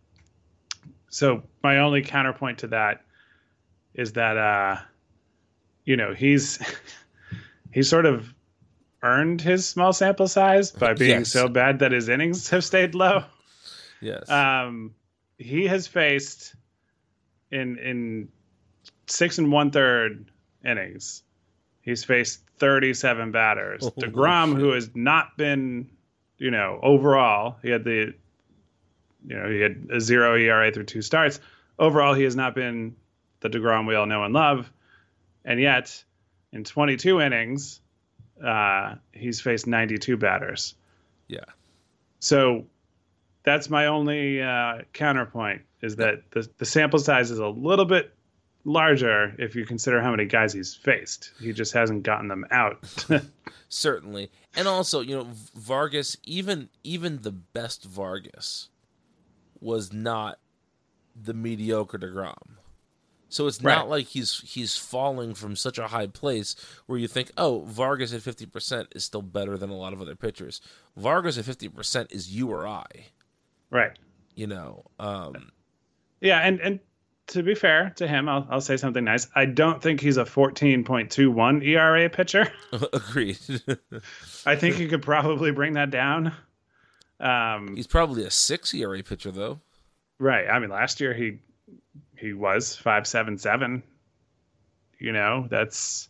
So my only counterpoint to that is that, uh, you know, he's he's sort of earned his small sample size by being Yes. so bad that his innings have stayed low. Yes. Um, he has faced in in six and one third innings, he's faced thirty-seven batters. Oh, DeGrom, who has not been, you know, overall, he had the, you know, he had a zero E R A through two starts. Overall, he has not been the DeGrom we all know and love. And yet, in twenty-two innings, uh, he's faced ninety-two batters. Yeah. So that's my only uh, counterpoint, is that the, the sample size is a little bit larger if you consider how many guys he's faced. He just hasn't gotten them out. Certainly. And also, you know, Vargas, even even the best Vargas was not the mediocre DeGrom. So it's not Right. like he's he's falling from such a high place where you think, oh, Vargas at fifty percent is still better than a lot of other pitchers. Vargas at fifty percent is you or I, Right. you know. Um, Yeah, and, and to be fair to him, I'll, I'll say something nice. I don't think he's a fourteen point two one E R A pitcher. agreed. I think he could probably bring that down. Um, He's probably a six E R A pitcher, though. right. I mean, last year he he was five seven seven. You know, that's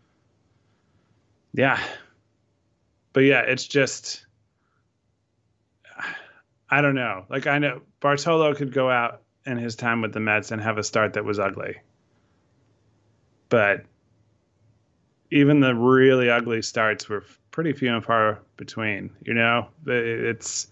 yeah. But yeah, it's just I don't know. Like, I know Bartolo could go out in his time with the Mets and have a start that was ugly. But even the really ugly starts were pretty few and far between, you know? It's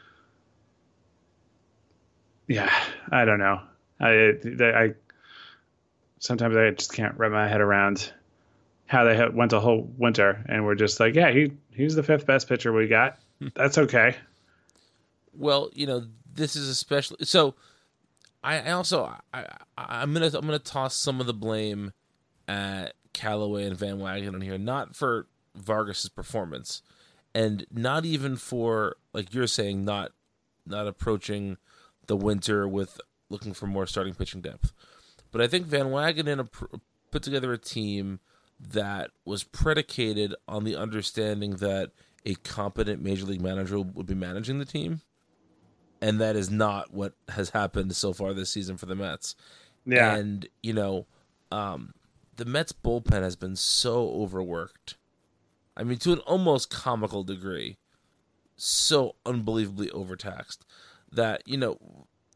yeah, I don't know. I, I sometimes I just can't wrap my head around how they went a whole winter and we're just like, yeah, he he's the fifth best pitcher we got. That's okay. Well, you know, this is especially so. I, I also I, I I'm gonna I'm gonna toss some of the blame at Callaway and Van Wagenen here, not for Vargas's performance, and not even for like you're saying, not not approaching the winter with looking for more starting pitching depth. But I think Van Wagenen put together a team that was predicated on the understanding that a competent major league manager would be managing the team. And that is not what has happened so far this season for the Mets. Yeah. And, you know, um, the Mets bullpen has been so overworked. I mean, to an almost comical degree. So unbelievably overtaxed that, you know,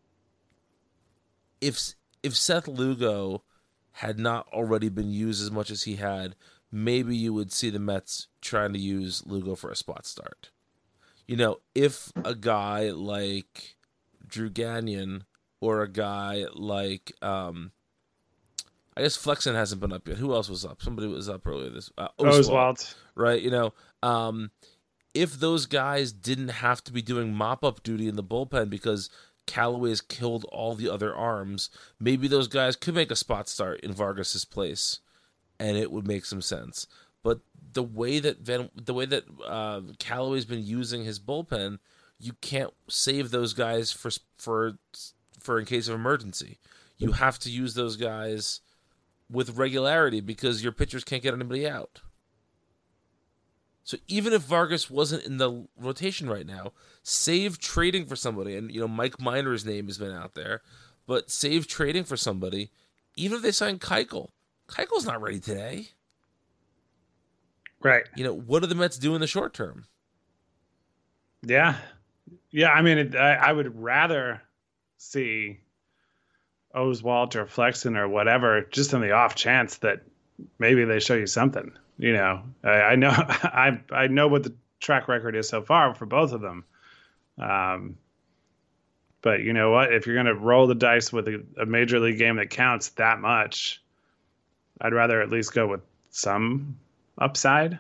if if Seth Lugo had not already been used as much as he had, maybe you would see the Mets trying to use Lugo for a spot start. You know, if a guy like Drew Gagnon or a guy like, um, I guess Flexen hasn't been up yet. Who else was up? Somebody was up earlier this. Uh, Oswalt, Oswalt, right? You know, um, if those guys didn't have to be doing mop-up duty in the bullpen because Callaway has killed all the other arms, maybe those guys could make a spot start in Vargas's place, and it would make some sense. But the way that Van, the way that uh, Callaway's been using his bullpen, you can't save those guys for for for in case of emergency. You have to use those guys with regularity because your pitchers can't get anybody out. So even if Vargas wasn't in the rotation right now, save trading for somebody. And, you know, Mike Minor's name has been out there, but save trading for somebody. Even if they sign Keuchel, Keuchel's not ready today. Right. You know, what do the Mets do in the short term? Yeah. Yeah, I mean, it, I, I would rather see Oswalt or Flexen or whatever, just on the off chance that maybe they show you something. You know, I, I know I I know what the track record is so far for both of them. Um, but you know what? If you're going to roll the dice with a, a major league game that counts that much, I'd rather at least go with some upside.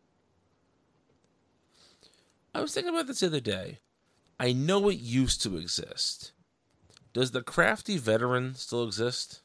I was thinking about this the other day. I know it used to exist. Does the crafty veteran still exist?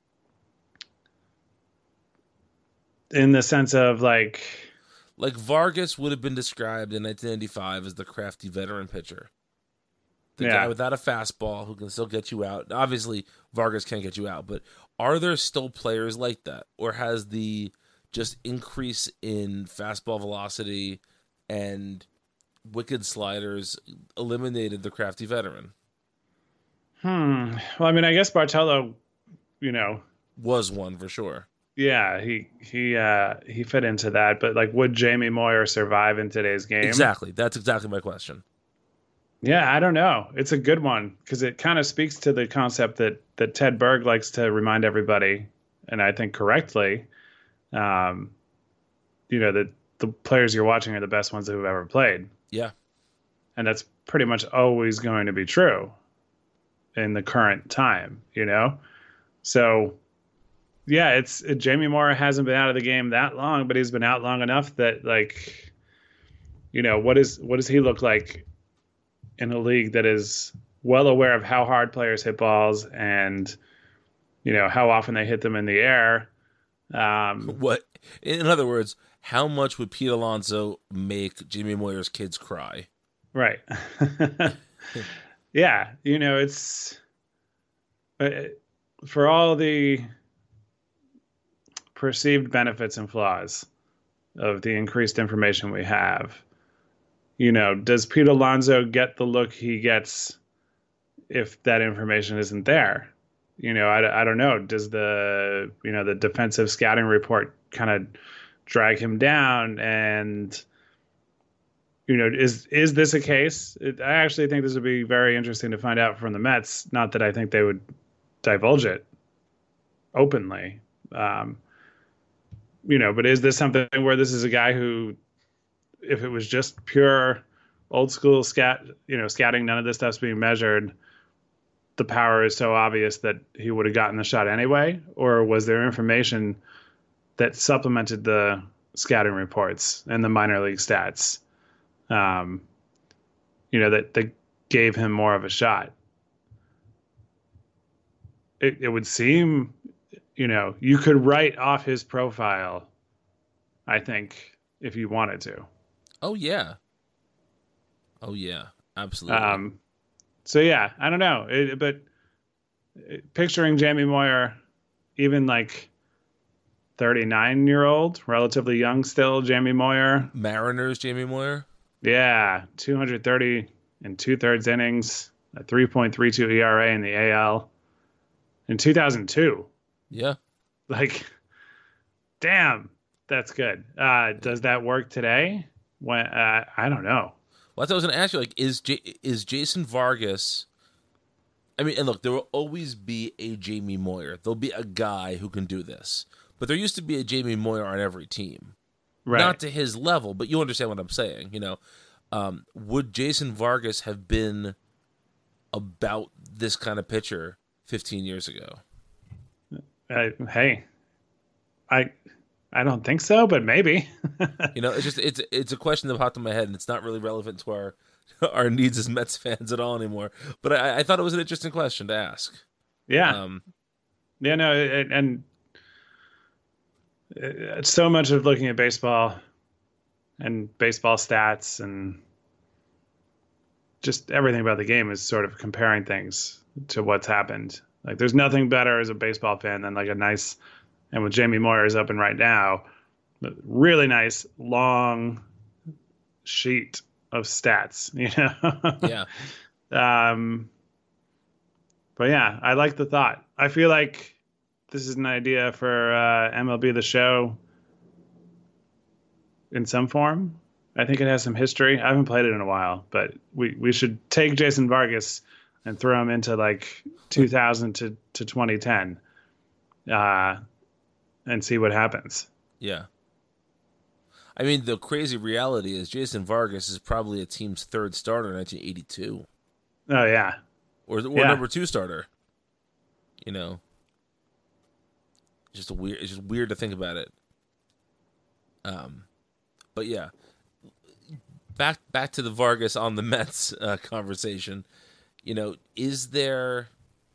In the sense of like... Like Vargas would have been described in nineteen ninety-five as the crafty veteran pitcher. The yeah. guy without a fastball who can still get you out. Obviously, Vargas can't get you out, but are there still players like that? Or has the just increase in fastball velocity and wicked sliders eliminated the crafty veteran? Hmm. Well, I mean, I guess Bartolo, you know... Was one for sure. Yeah, he he uh, he fit into that. But like, would Jamie Moyer survive in today's game? Exactly. That's exactly my question. Yeah, I don't know. It's a good one because it kind of speaks to the concept that that Ted Berg likes to remind everybody, and I think correctly, um, you know, that the players you're watching are the best ones who've ever played. Yeah, and that's pretty much always going to be true in the current time. You know, so. Yeah, it's it, Jamie Moyer hasn't been out of the game that long, but he's been out long enough that, like, you know, what is what does he look like in a league that is well aware of how hard players hit balls and, you know, how often they hit them in the air? Um, what, in other words, how much would Pete Alonso make Jamie Moyer's kids cry? Right. Yeah, you know, it's uh, for all the perceived benefits and flaws of the increased information we have. You know, does Pete Alonso get the look he gets if that information isn't there? You know, I, I don't know. Does the, you know, the defensive scouting report kind of drag him down? And, you know, is is this a case? It, I actually think this would be very interesting to find out from the Mets. Not that I think they would divulge it openly. Um, You know, but is this something where this is a guy who, if it was just pure old school scat, you know, scouting, none of this stuff's being measured, the power is so obvious that he would have gotten the shot anyway? Or was there information that supplemented the scouting reports and the minor league stats, um, you know, that, that gave him more of a shot? It, it would seem... You know, you could write off his profile, I think, if you wanted to. Oh, yeah. Oh, yeah. Absolutely. Um, so yeah, I don't know, it, but picturing Jamie Moyer, even like thirty-nine year old, relatively young still, Jamie Moyer. Mariners, Jamie Moyer. Yeah, two hundred thirty and two thirds innings, a three point three two E R A in the A L in two thousand two. Yeah. Like, damn, that's good. Uh, does that work today? When uh, I don't know. Well, that's what I was going to ask you. Like, is J- is Jason Vargas? I mean, and look, there will always be a Jamie Moyer. There'll be a guy who can do this, but there used to be a Jamie Moyer on every team. Right. Not to his level, but you understand what I'm saying. You know, um, would Jason Vargas have been about this kind of pitcher fifteen years ago? Uh, hey, I I don't think so, but maybe. You know, it's just it's it's a question that popped in my head, and it's not really relevant to our our needs as Mets fans at all anymore. But I, I thought it was an interesting question to ask. Yeah. Um, yeah. No, it, and it's so much of looking at baseball and baseball stats and just everything about the game is sort of comparing things to what's happened. Like, there's nothing better as a baseball fan than like a nice, and with Jamie Moyer is open right now, really nice long sheet of stats, you know? yeah. Um, but yeah, I like the thought. I feel like this is an idea for uh, M L B The Show in some form. I think it has some history. I haven't played it in a while, but we, we should take Jason Vargas and throw him into like two thousand to, to twenty ten uh, and see what happens. Yeah. I mean, the crazy reality is Jason Vargas is probably a team's third starter in nineteen eighty-two. Oh, yeah. Or, or yeah. number two starter. You know? Just a weird. It's just weird to think about it. Um, but yeah, back back to the Vargas on the Mets uh, conversation. You know, is there?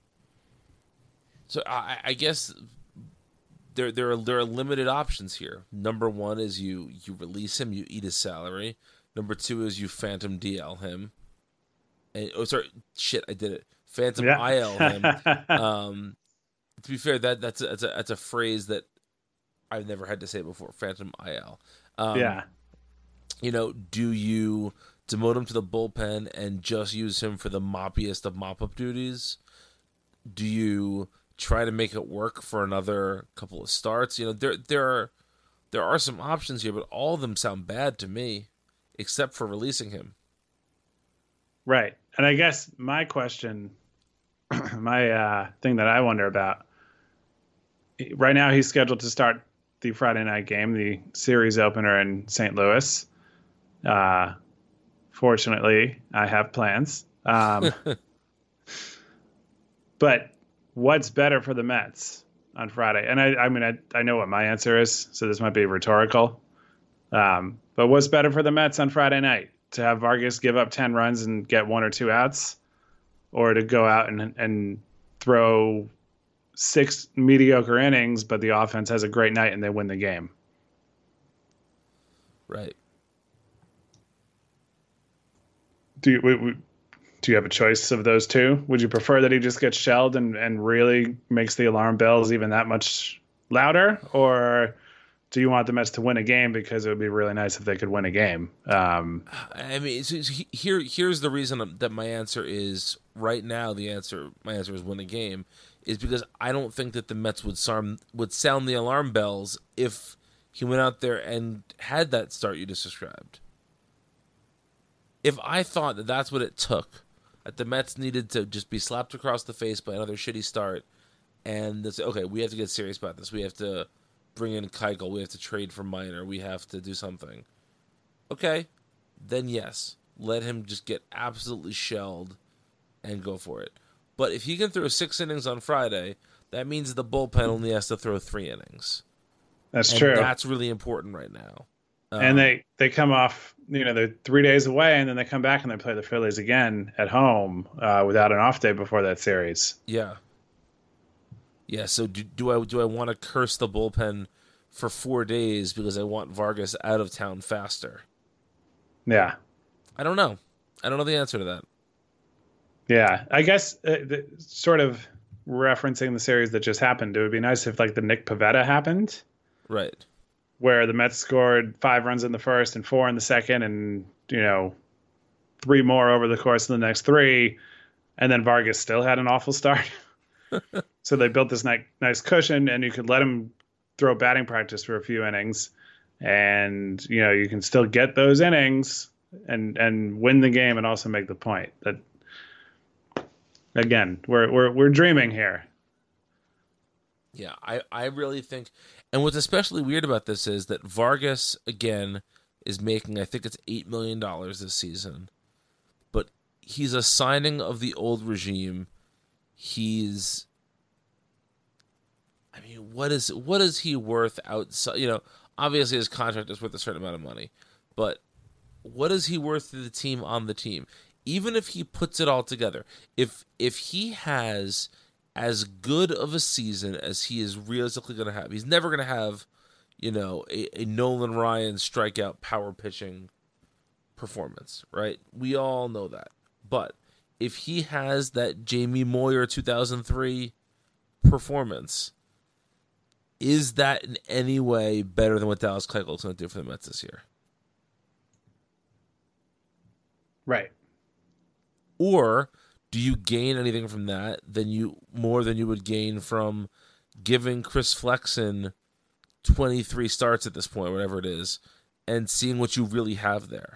So I, I guess there there are there are limited options here. Number one is you you release him, you eat his salary. Number two is you phantom D L him. And, oh, sorry, shit, I did it. Phantom yeah. I L him. um, To be fair, that that's a, that's a that's a phrase that I've never had to say before. Phantom I L. Um, yeah. You know, do you demote him to the bullpen and just use him for the moppiest of mop-up duties? Do you try to make it work for another couple of starts? You know, there there are there are some options here, but all of them sound bad to me, except for releasing him. Right, and I guess my question, my uh, thing that I wonder about. Right now, he's scheduled to start the Friday night game, the series opener in Saint Louis. Uh, fortunately, I have plans. Um, but what's better for the Mets on Friday? And I, I mean, I, I know what my answer is, so this might be rhetorical. Um, but what's better for the Mets on Friday night? To have Vargas give up ten runs and get one or two outs, or to go out and and throw six mediocre innings, but the offense has a great night and they win the game? Right. Do you, we, we, do you have a choice of those two? Would you prefer that he just gets shelled and, and really makes the alarm bells even that much louder? Or do you want the Mets to win a game because it would be really nice if they could win a game? Um, I mean, so here here's the reason that my answer is right now. The answer, my answer is win a game, is because I don't think that the Mets would sound would sound the alarm bells if he went out there and had that start you just described. If I thought that that's what it took, that the Mets needed to just be slapped across the face by another shitty start, and they say, okay, we have to get serious about this. We have to bring in Keuchel. We have to trade for Minor. We have to do something. Okay, then yes, let him just get absolutely shelled and go for it. But if he can throw six innings on Friday, that means the bullpen only has to throw three innings. That's and true. That's really important right now. Um, and they, they come off, you know, they're three days away, and then they come back and they play the Phillies again at home uh, without an off day before that series. Yeah. Yeah, so do, do I do I want to curse the bullpen for four days because I want Vargas out of town faster? Yeah. I don't know. I don't know the answer to that. Yeah, I guess uh, the, sort of referencing the series that just happened, it would be nice if like the Nick Pivetta happened. Right. Where the Mets scored five runs in the first and four in the second and, you know, three more over the course of the next three. And then Vargas still had an awful start. So they built this nice, nice cushion, and you could let him throw batting practice for a few innings. And, you know, you can still get those innings and, and win the game and also make the point that, again, we're, we're, we're dreaming here. Yeah, I, I really think, and what's especially weird about this is that Vargas, again, is making, I think it's eight million dollars this season, but he's a signing of the old regime. He's, I mean, what is, what is he worth outside, you know, obviously his contract is worth a certain amount of money, but what is he worth to the team on the team? Even if he puts it all together, if, if he has as good of a season as he is realistically going to have, he's never going to have, you know, a, a Nolan Ryan strikeout power pitching performance, right? We all know that. But if he has that Jamie Moyer two thousand three performance, is that in any way better than what Dallas Keuchel's going to do for the Mets this year? Right. Or do you gain anything from that than you more than you would gain from giving Chris Flexen twenty-three starts at this point, whatever it is, and seeing what you really have there?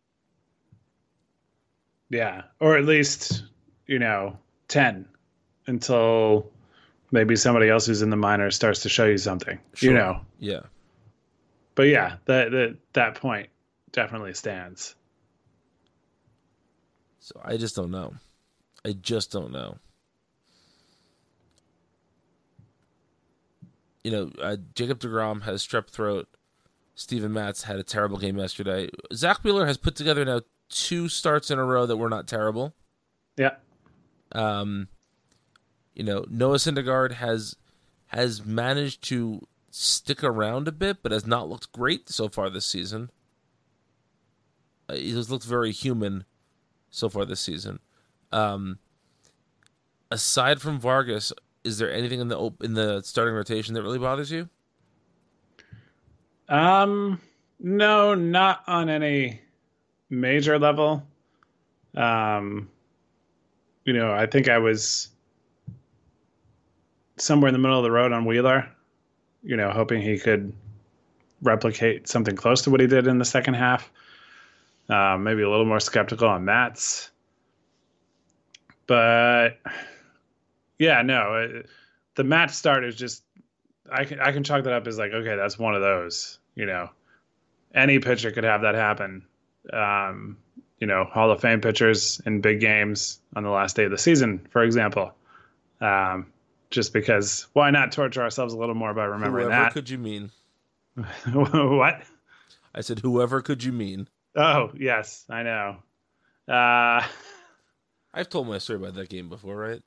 Yeah, or at least, you know, ten until maybe somebody else who's in the minors starts to show you something, Sure. you know. Yeah. But yeah, that that that point definitely stands. So I just don't know. I just don't know. You know, uh, Jacob deGrom has strep throat. Steven Matz had a terrible game yesterday. Zach Wheeler has put together now two starts in a row that were not terrible. Yeah. Um, you know, Noah Syndergaard has has managed to stick around a bit, but has not looked great so far this season. Uh, he has looked very human so far this season. Um, aside from Vargas, is there anything in the op- in the starting rotation that really bothers you? Um, no, not on any major level. Um, you know, I think I was somewhere in the middle of the road on Wheeler, you know, hoping he could replicate something close to what he did in the second half. Uh, maybe a little more skeptical on Matz. But yeah, no, it, the Matz start is just, I can, I can chalk that up as like, okay, that's one of those, you know, any pitcher could have that happen. Um, you know, Hall of Fame pitchers in big games on the last day of the season, for example. Um, just because, why not torture ourselves a little more by remembering Whoever that? could you mean? What? I said, whoever could you mean? Oh, yes, I know. Uh, I've told my story about that game before, right?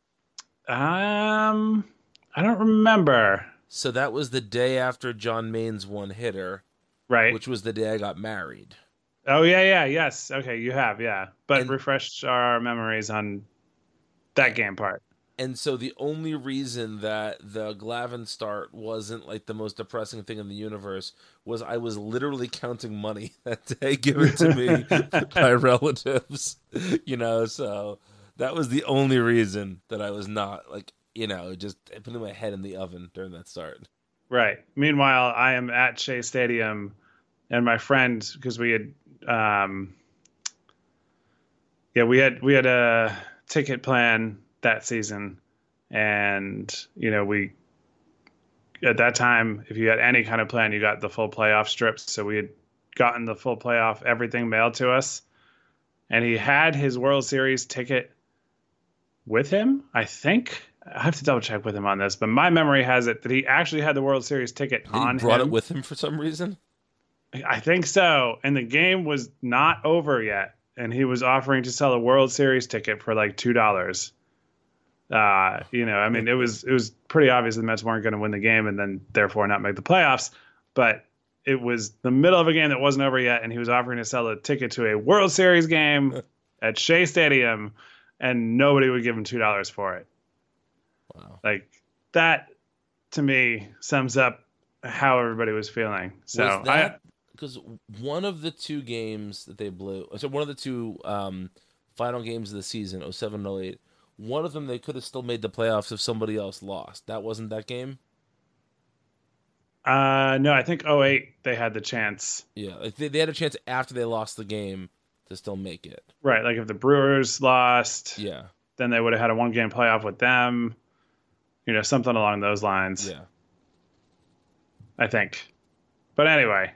um, I don't remember. So that was the day after John Main's one hitter, Right. which was the day I got married. Oh, yeah, yeah, yes. Okay, you have, yeah. But And- refresh our memories on that game part. And so the only reason that the Glavine start wasn't like the most depressing thing in the universe was I was literally counting money that day given to me by relatives, you know, so that was the only reason that I was not like, you know, just putting my head in the oven during that start. Right. Meanwhile, I am at Shea Stadium, and my friend, because we had, um, yeah, we had we had a ticket plan that season, and you know, we at that time, if you had any kind of plan, you got the full playoff strips. So we had gotten the full playoff everything mailed to us, and he had his World Series ticket with him, I think. I have to double check with him on this, but my memory has it that he actually had the World Series ticket He on brought him. it with him for some reason. I think so. And the game was not over yet, and he was offering to sell a World Series ticket for like two dollars. Uh, you know, I mean, it was it was pretty obvious the Mets weren't going to win the game and then therefore not make the playoffs. But it was the middle of a game that wasn't over yet, and he was offering to sell a ticket to a World Series game at Shea Stadium, and nobody would give him two dollars for it. Wow. Like, that, to me, sums up how everybody was feeling. So was I, that because one of the two games that they blew, so one of the two um, final games of the season, oh seven oh eight, one of them they could have still made the playoffs if somebody else lost. That wasn't that game? uh, no, I think oh eight they had the chance. Yeah, like they, they had a chance after they lost the game to still make it. Right, like if the Brewers lost, Yeah. then they would have had a one-game playoff with them. You know, something along those lines. Yeah. I think. But anyway,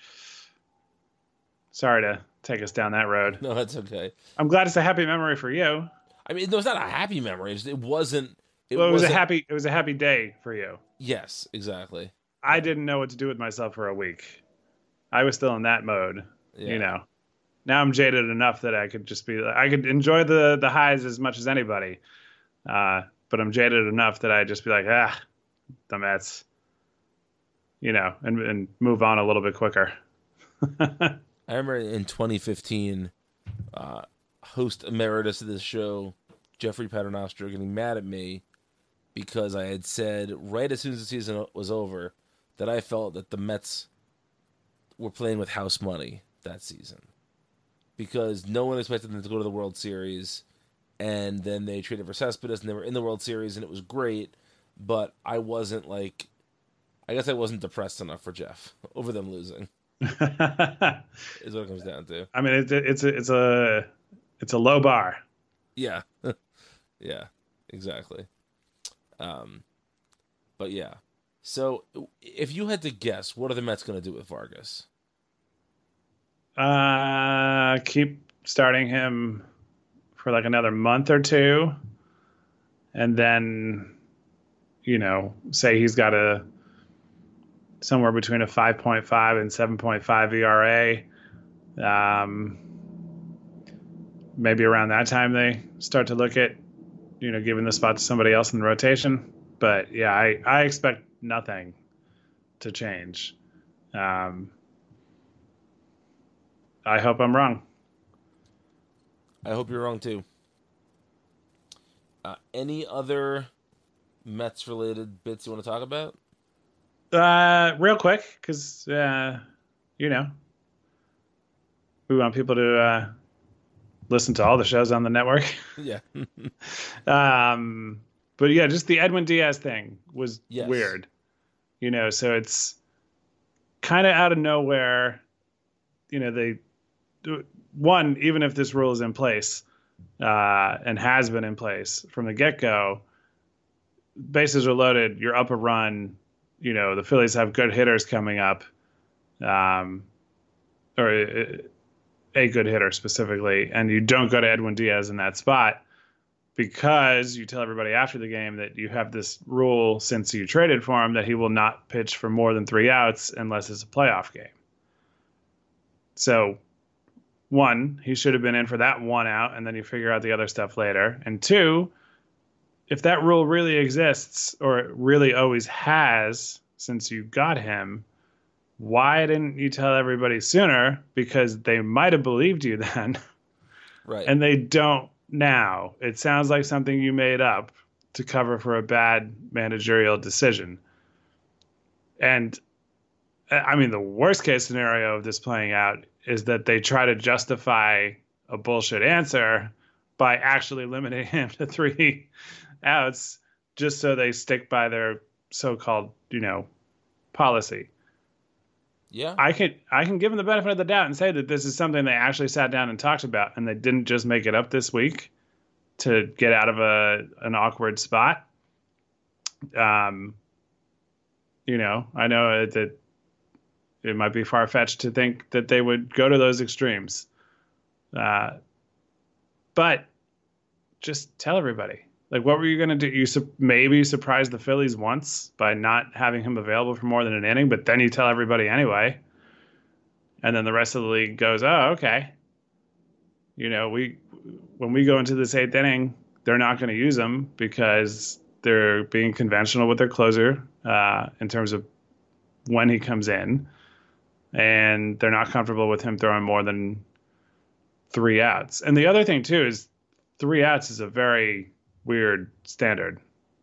sorry to take us down that road. No, that's okay. I'm glad it's a happy memory for you. I mean, no, it's not a happy memory. It wasn't. It, Well, it was a wasn't- happy. It was a happy day for you. Yes, exactly. I didn't know what to do with myself for a week. I was still in that mode. Yeah. You know. Now I'm jaded enough that I could just be. I could enjoy the the highs as much as anybody. Uh, but I'm jaded enough that I just be like, ah, the Mets. You know, and and move on a little bit quicker. I remember in twenty fifteen, uh, host emeritus of this show, Jeffrey Paternostro, getting mad at me because I had said right as soon as the season was over that I felt that the Mets were playing with house money that season because no one expected them to go to the World Series, and then they traded for Cespedes and they were in the World Series and it was great, but I wasn't like, I guess I wasn't depressed enough for Jeff over them losing. Is what it comes down to. I mean, it, it's a, it's a it's a low bar. Yeah, yeah, exactly. Um, but yeah. So, if you had to guess, what are the Mets going to do with Vargas? Uh, keep starting him for like another month or two, and then, you know, say he's got a somewhere between a five point five and seven point five E R A. Um, maybe around that time they start to look at, you know, giving the spot to somebody else in the rotation. But yeah, I, I expect nothing to change. Um, I hope I'm wrong. I hope you're wrong too. Uh, any other Mets related bits you want to talk about? Uh, real quick, because, uh, you know, we want people to uh, listen to all the shows on the network. Yeah. um, but yeah, just the Edwin Diaz thing was Yes. weird. You know, so it's kind of out of nowhere. You know, they, one, even if this rule is in place uh, and has been in place from the get-go, bases are loaded, you're up a run. You know, the Phillies have good hitters coming up, um, or a, a good hitter specifically, and you don't go to Edwin Diaz in that spot because you tell everybody after the game that you have this rule since you traded for him that he will not pitch for more than three outs unless it's a playoff game. So, one, he should have been in for that one out, and then you figure out the other stuff later. And two, if that rule really exists, or it really always has since you got him, why didn't you tell everybody sooner? Because they might have believed you then. Right. And they don't now. It sounds like something you made up to cover for a bad managerial decision. And I mean, the worst case scenario of this playing out is that they try to justify a bullshit answer by actually limiting him to three outs just so they stick by their so-called, you know, policy. Yeah. I can I can give them the benefit of the doubt and say that this is something they actually sat down and talked about, and they didn't just make it up this week to get out of a an awkward spot. Um, you know, I know that it might be far-fetched to think that they would go to those extremes, uh, but just tell everybody. Like, what were you going to do? You su- maybe surprise the Phillies once by not having him available for more than an inning, but then you tell everybody anyway. And then the rest of the league goes, oh, okay. You know, we when we go into this eighth inning, they're not going to use him because they're being conventional with their closer uh, in terms of when he comes in. and they're not comfortable with him throwing more than three outs. And the other thing too is three outs is a very weird standard.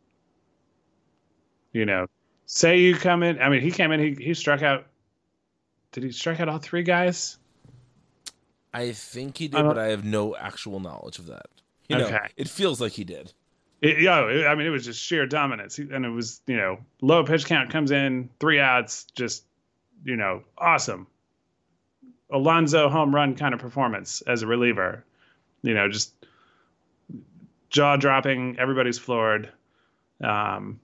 You know, say you come in. I mean, he came in. He he struck out. Did he strike out all three guys? I think he did, but I have no actual knowledge of that. You know, okay. It feels like he did. It, yo, it, I mean, it was just sheer dominance, and it was, you know, low pitch count comes in, three outs, just, you know, awesome. Alonso home run kind of performance as a reliever, you know, just jaw dropping. Everybody's floored. Um,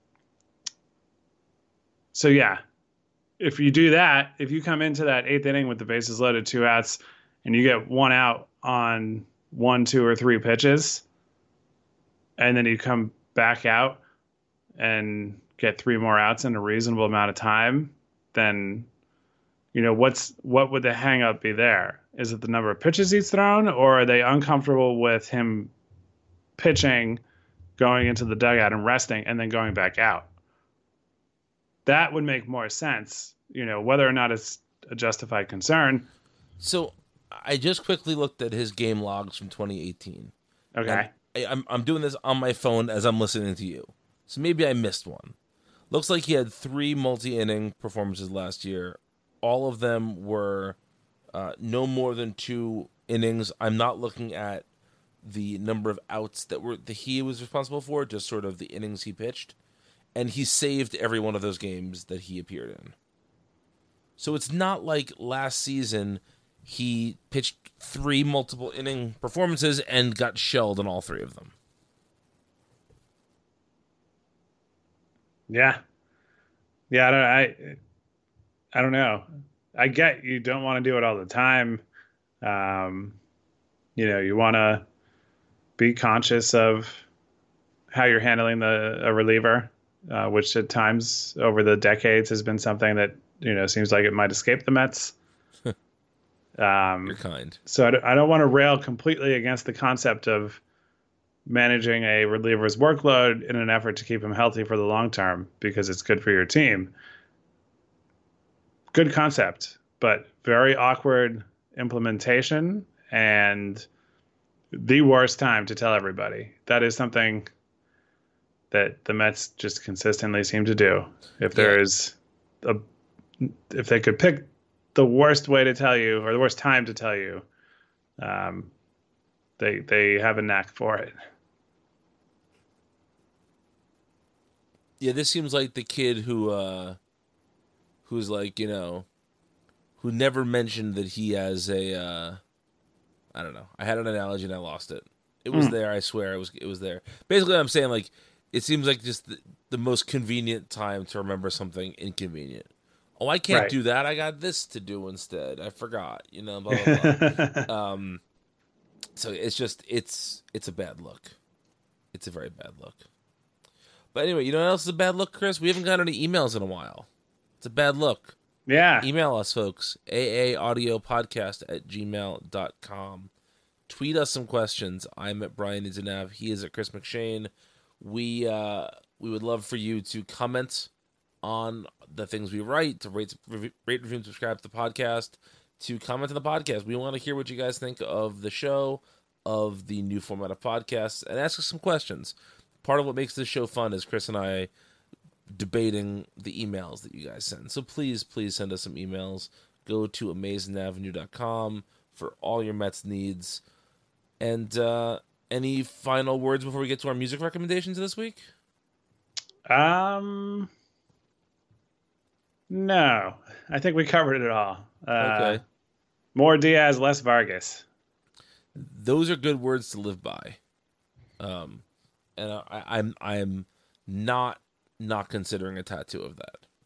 so yeah, if you do that, if you come into that eighth inning with the bases loaded, two outs, and you get one out on one, two, or three pitches, and then you come back out and get three more outs in a reasonable amount of time, then, you know, what's what would the hang up be there? Is it the number of pitches he's thrown, or are they uncomfortable with him pitching, going into the dugout and resting, and then going back out? That would make more sense, you know, whether or not it's a justified concern. So I just quickly looked at his game logs from twenty eighteen. Okay. I, I'm I'm doing this on my phone as I'm listening to you, so maybe I missed one. Looks like he had three multi-inning performances last year. All of them were uh, no more than two innings. I'm not looking at the number of outs that were that he was responsible for, just sort of the innings he pitched. And he saved every one of those games that he appeared in. So it's not like last season he pitched three multiple inning performances and got shelled in all three of them. Yeah. Yeah, I don't I I don't know. I get you don't want to do it all the time. Um, you know, you want to be conscious of how you're handling the a reliever. Uh, which at times over the decades has been something that, you know, seems like it might escape the Mets. um, You're kind. So I don't, I don't want to rail completely against the concept of managing a reliever's workload in an effort to keep him healthy for the long term, because it's good for your team. Good concept, but very awkward implementation, and the worst time to tell everybody. That is something that the Mets just consistently seem to do. If there Yeah. is a, if they could pick the worst way to tell you, or the worst time to tell you, um, they they have a knack for it. Yeah, this seems like the kid who, uh, who's like, you know, who never mentioned that he has a, uh, I don't know. I had an analogy and I lost it. It was Mm. there. I swear it was. It was there. Basically, I'm saying like, it seems like just the, the most convenient time to remember something inconvenient. Oh, I can't Right. do that. I got this to do instead. I forgot. You know, blah blah blah. um, so it's just it's it's a bad look. It's a very bad look. But anyway, you know what else is a bad look, Chris? We haven't got any emails in a while. It's a bad look. Yeah. Email us, folks. A A audio podcast at gmail dot com. Tweet us some questions. I'm at Brian Izanav. He is at Chris McShane. We uh, we would love for you to comment on the things we write, to rate, rate, review, and subscribe to the podcast, to comment on the podcast. We want to hear what you guys think of the show, of the new format of podcasts, and ask us some questions. Part of what makes this show fun is Chris and I debating the emails that you guys send. So please, please send us some emails. Go to amazing avenue dot com for all your Mets needs. And uh, any final words before we get to our music recommendations this week? Um. No, I think we covered it all. Uh, Okay. More Diaz, less Vargas. Those are good words to live by. Um, and I, I'm I'm not not considering a tattoo of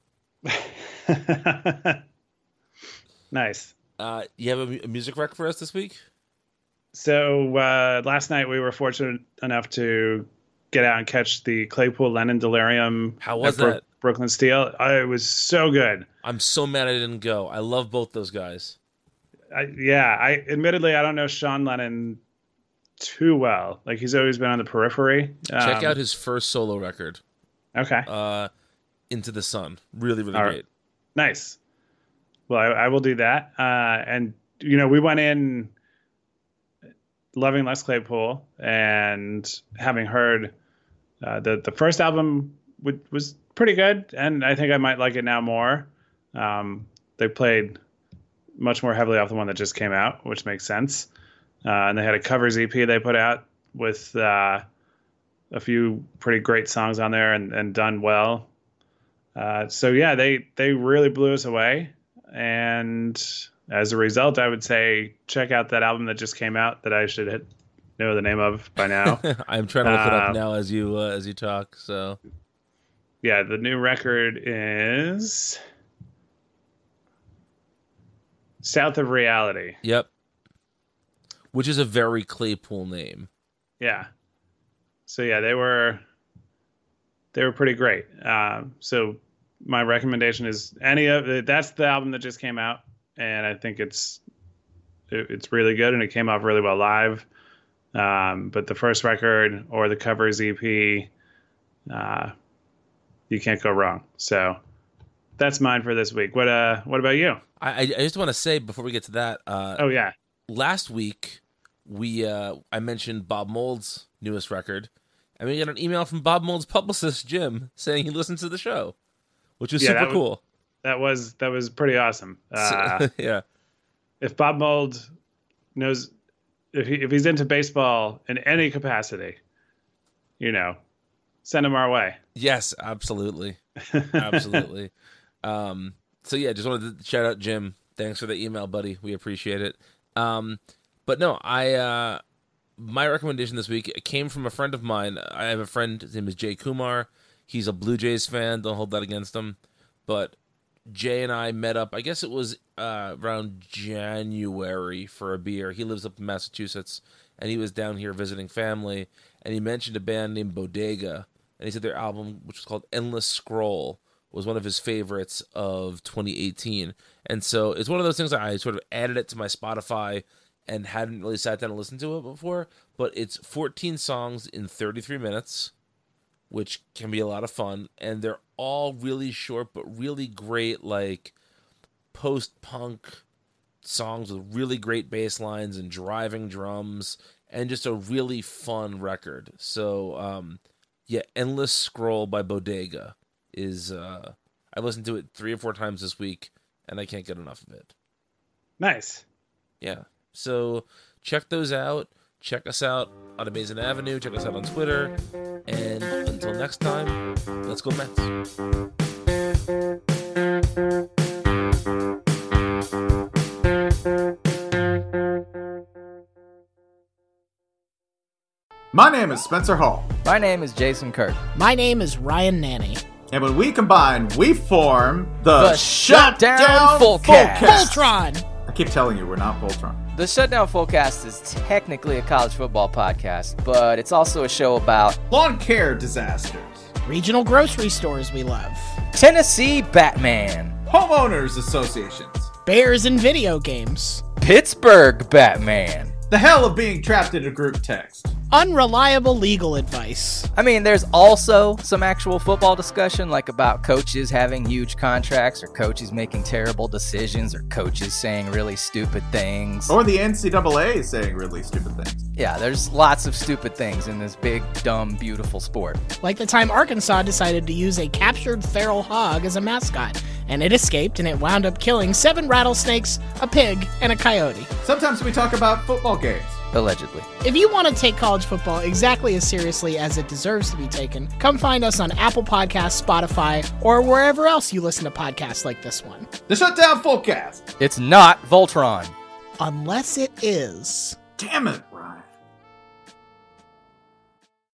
that. Nice. Uh, you have a, mu- a music rec for us this week? So uh, last night we were fortunate enough to get out and catch the Claypool Lennon Delirium. How was at Bro- that? Brooklyn Steel. Uh, it was so good. I'm so mad I didn't go. I love both those guys. I, yeah, I admittedly I don't know Sean Lennon too well. Like he's always been on the periphery. Check Um, out his first solo record, Okay. uh, Into the Sun. Really, really All right. great. Nice. well, I, I will do that. Uh, and, you know, we went in loving Les Claypool and having heard uh, the, the first album w- was pretty good. And I think I might like it now more. Um, they played much more heavily off the one that just came out, which makes sense. Uh, and they had a covers E P they put out with uh, a few pretty great songs on there and, and done well. Uh, so yeah, they, they really blew us away. And as a result, I would say check out that album that just came out that I should hit, know the name of by now. I'm trying to look uh, it up now as you uh, as you talk. So yeah, the new record is South of Reality. Yep. Which is a very Claypool name. Yeah. So yeah, they were they were pretty great. Um, so my recommendation is any of the, that's the album that just came out, and I think it's it, it's really good, and it came off really well live. Um, but the first record or the covers E P, uh, you can't go wrong. So that's mine for this week. What uh, what about you? I I just want to say before we get to that. Uh, oh yeah, last week we uh, I mentioned Bob Mould's newest record, and we got an email from Bob Mould's publicist Jim saying he listened to the show, which was yeah, super that was, cool. That was that was pretty awesome. Uh, yeah, if Bob Mould knows if he if he's into baseball in any capacity, you know, send him our way. Yes, absolutely, absolutely. um, so yeah, just wanted to shout out Jim. Thanks for the email, buddy. We appreciate it. Um, but no, I uh, my recommendation this week it came from a friend of mine. I have a friend. His name is Jay Kumar. He's a Blue Jays fan. Don't hold that against him. But Jay and I met up, I guess it was uh, around January for a beer. He lives up in Massachusetts, and he was down here visiting family, and he mentioned a band named Bodega, and he said their album, which was called Endless Scroll, was one of his favorites of twenty eighteen. And so it's one of those things that I sort of added it to my Spotify and hadn't really sat down and listened to it before, but it's fourteen songs in thirty-three minutes, which can be a lot of fun, and they're all really short but really great, like post-punk songs with really great bass lines and driving drums, and just a really fun record. So, um, yeah, Endless Scroll by Bodega is, uh, I listened to it three or four times this week, and I can't get enough of it. Nice. Yeah, so check those out. Check us out on Amazing Avenue. Check us out on Twitter. And until next time, let's go Mets. My name is Spencer Hall. My name is Jason Kirk. My name is Ryan Nanny. And when we combine, we form the, the Shutdown, Shutdown Fullcast. Voltron! I keep telling you, we're not Voltron. The Shutdown Fullcast is technically a college football podcast, but it's also a show about lawn care disasters, regional grocery stores we love, Tennessee Batman, homeowners associations, bears and video games, Pittsburgh Batman, the hell of being trapped in a group text, unreliable legal advice. I mean, there's also some actual football discussion, like about coaches having huge contracts, or coaches making terrible decisions, or coaches saying really stupid things. Or the N C double A saying really stupid things. Yeah, there's lots of stupid things in this big, dumb, beautiful sport. Like the time Arkansas decided to use a captured feral hog as a mascot, and it escaped, and it wound up killing seven rattlesnakes, a pig, and a coyote. Sometimes we talk about football games. Allegedly. If you want to take college football exactly as seriously as it deserves to be taken, come find us on Apple Podcasts, Spotify, or wherever else you listen to podcasts like this one. The Shutdown Fullcast. It's not Voltron. Unless it is. Damn it.